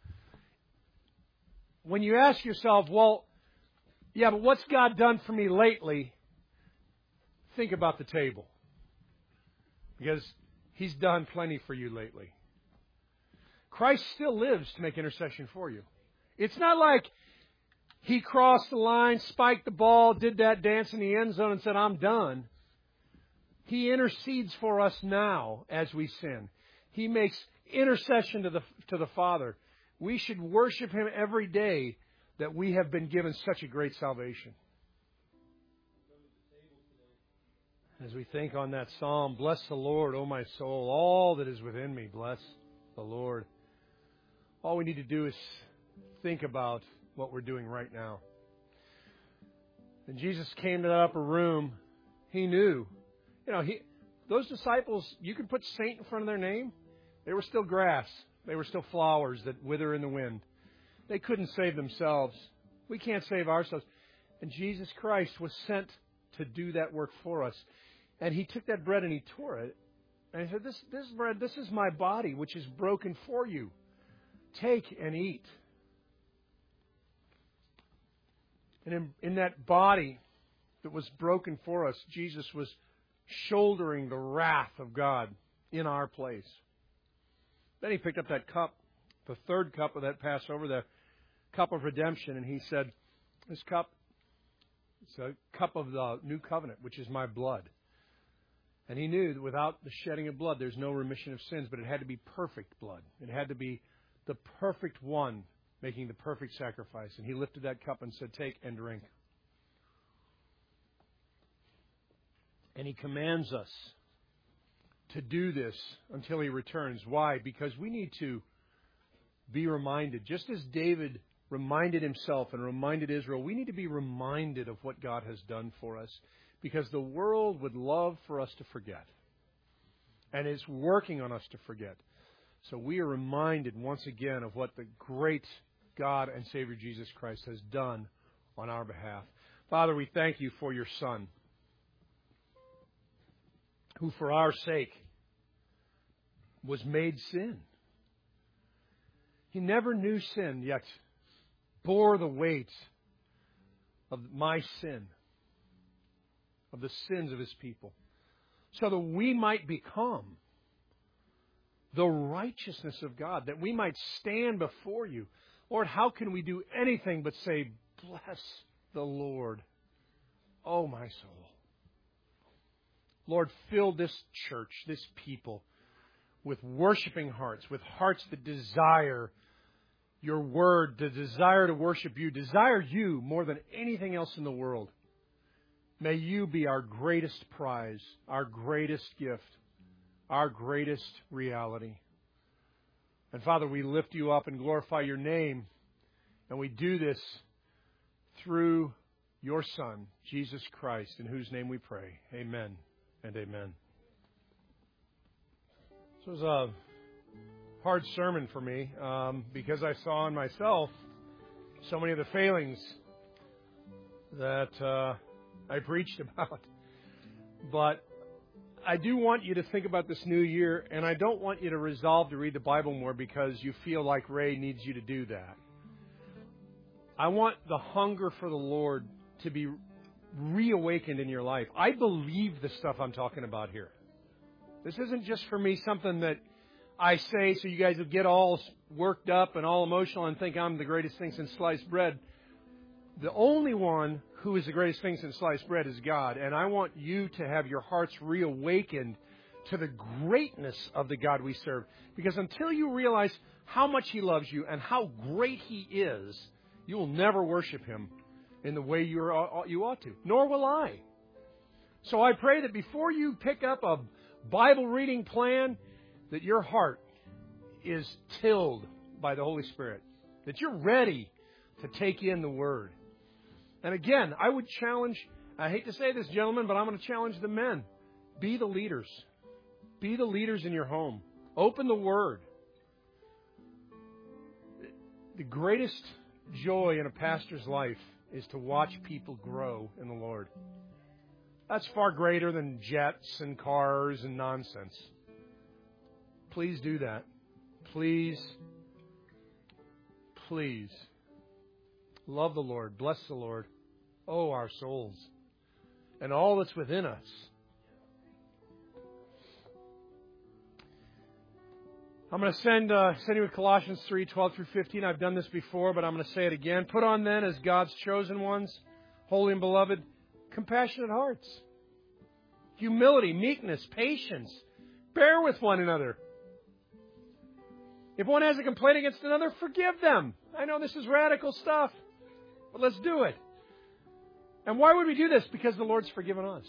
When you ask yourself, well, yeah, but what's God done for me lately? Think about the table. Because He's done plenty for you lately. Christ still lives to make intercession for you. It's not like He crossed the line, spiked the ball, did that dance in the end zone and said, I'm done. He intercedes for us now as we sin. He makes intercession to the, to the Father. We should worship Him every day that we have been given such a great salvation. As we think on that psalm, bless the Lord, O my soul, all that is within me, bless the Lord. All we need to do is think about what we're doing right now. When Jesus came to that upper room, He knew. You know, he, those disciples, you could put saint in front of their name. They were still grass. They were still flowers that wither in the wind. They couldn't save themselves. We can't save ourselves. And Jesus Christ was sent to do that work for us. And He took that bread and He tore it. And He said, this, this bread, this is my body, which is broken for you. Take and eat. And in, in that body that was broken for us, Jesus was shouldering the wrath of God in our place. Then He picked up that cup, the third cup of that Passover, the cup of redemption, and He said, this cup, it's a cup of the new covenant, which is my blood. And He knew that without the shedding of blood, there's no remission of sins, but it had to be perfect blood. It had to be the perfect one making the perfect sacrifice. And He lifted that cup and said, take and drink. And He commands us to do this until He returns. Why? Because we need to be reminded. Just as David reminded himself and reminded Israel, we need to be reminded of what God has done for us. Because the world would love for us to forget. And is working on us to forget. So we are reminded once again of what the great God and Savior Jesus Christ has done on our behalf. Father, we thank You for Your Son, who for our sake was made sin. He never knew sin, yet bore the weight of my sin, of the sins of His people, so that we might become the righteousness of God, that we might stand before You. Lord, how can we do anything but say, bless the Lord, oh my soul. Lord, fill this church, this people, with worshiping hearts, with hearts that desire Your word, that desire to worship You, desire You more than anything else in the world. May You be our greatest prize, our greatest gift, our greatest reality. And Father, we lift You up and glorify Your name. And we do this through Your Son, Jesus Christ, in whose name we pray. Amen and amen. This was a hard sermon for me um, because I saw in myself so many of the failings that uh, I preached about. But I do want you to think about this new year, and I don't want you to resolve to read the Bible more because you feel like Ray needs you to do that. I want the hunger for the Lord to be reawakened in your life. I believe the stuff I'm talking about here. This isn't just for me something that I say so you guys will get all worked up and all emotional and think I'm the greatest thing since sliced bread. The only one who is the greatest thing since sliced bread is God. And I want you to have your hearts reawakened to the greatness of the God we serve. Because until you realize how much He loves you and how great He is, you will never worship Him in the way you are, you ought to. Nor will I. So I pray that before you pick up a Bible reading plan, that your heart is tilled by the Holy Spirit. That you're ready to take in the Word. And again, I would challenge, I hate to say this, gentlemen, but I'm going to challenge the men. Be the leaders. Be the leaders in your home. Open the Word. The greatest joy in a pastor's life is to watch people grow in the Lord. That's far greater than jets and cars and nonsense. Please do that. Please, please love the Lord. Bless the Lord. Oh, our souls. And all that's within us. I'm going to send, uh, send you with Colossians three, twelve through fifteen. I've done this before, but I'm going to say it again. Put on then as God's chosen ones, holy and beloved, compassionate hearts, humility, meekness, patience. Bear with one another. If one has a complaint against another, forgive them. I know this is radical stuff, but let's do it. And why would we do this? Because the Lord's forgiven us.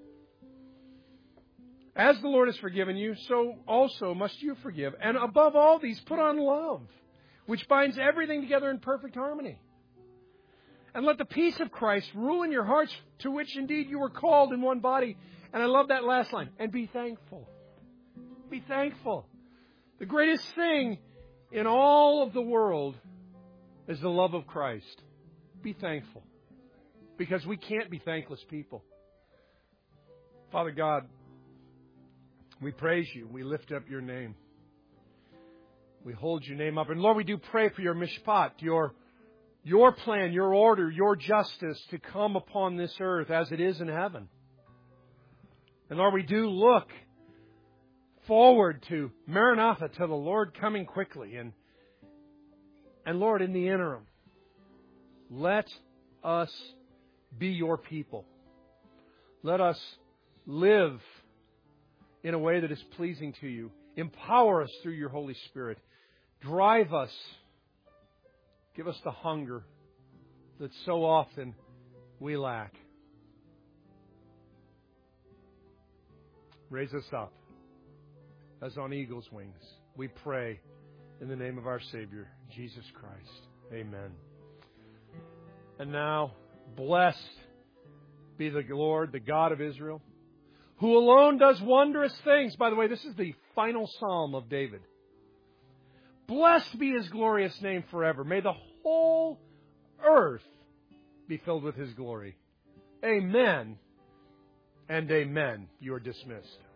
As the Lord has forgiven you, so also must you forgive. And above all these, put on love, which binds everything together in perfect harmony. And let the peace of Christ rule in your hearts, to which indeed you were called in one body. And I love that last line. And be thankful. Be thankful. The greatest thing in all of the world is the love of Christ. Be thankful. Because we can't be thankless people. Father God, we praise you. We lift up your name. We hold your name up. And Lord, we do pray for your mishpat, your, your plan, your order, your justice to come upon this earth as it is in heaven. And Lord, we do look forward to Maranatha, to the Lord coming quickly. And, and Lord, in the interim, let us be your people. Let us live in a way that is pleasing to you. Empower us through your Holy Spirit. Drive us. Give us the hunger that so often we lack. Raise us up as on eagle's wings. We pray in the name of our Savior, Jesus Christ. Amen. And now, blessed be the Lord, the God of Israel, who alone does wondrous things. By the way, this is the final psalm of David. Blessed be his glorious name forever. May the whole earth be filled with his glory. Amen and amen. You are dismissed.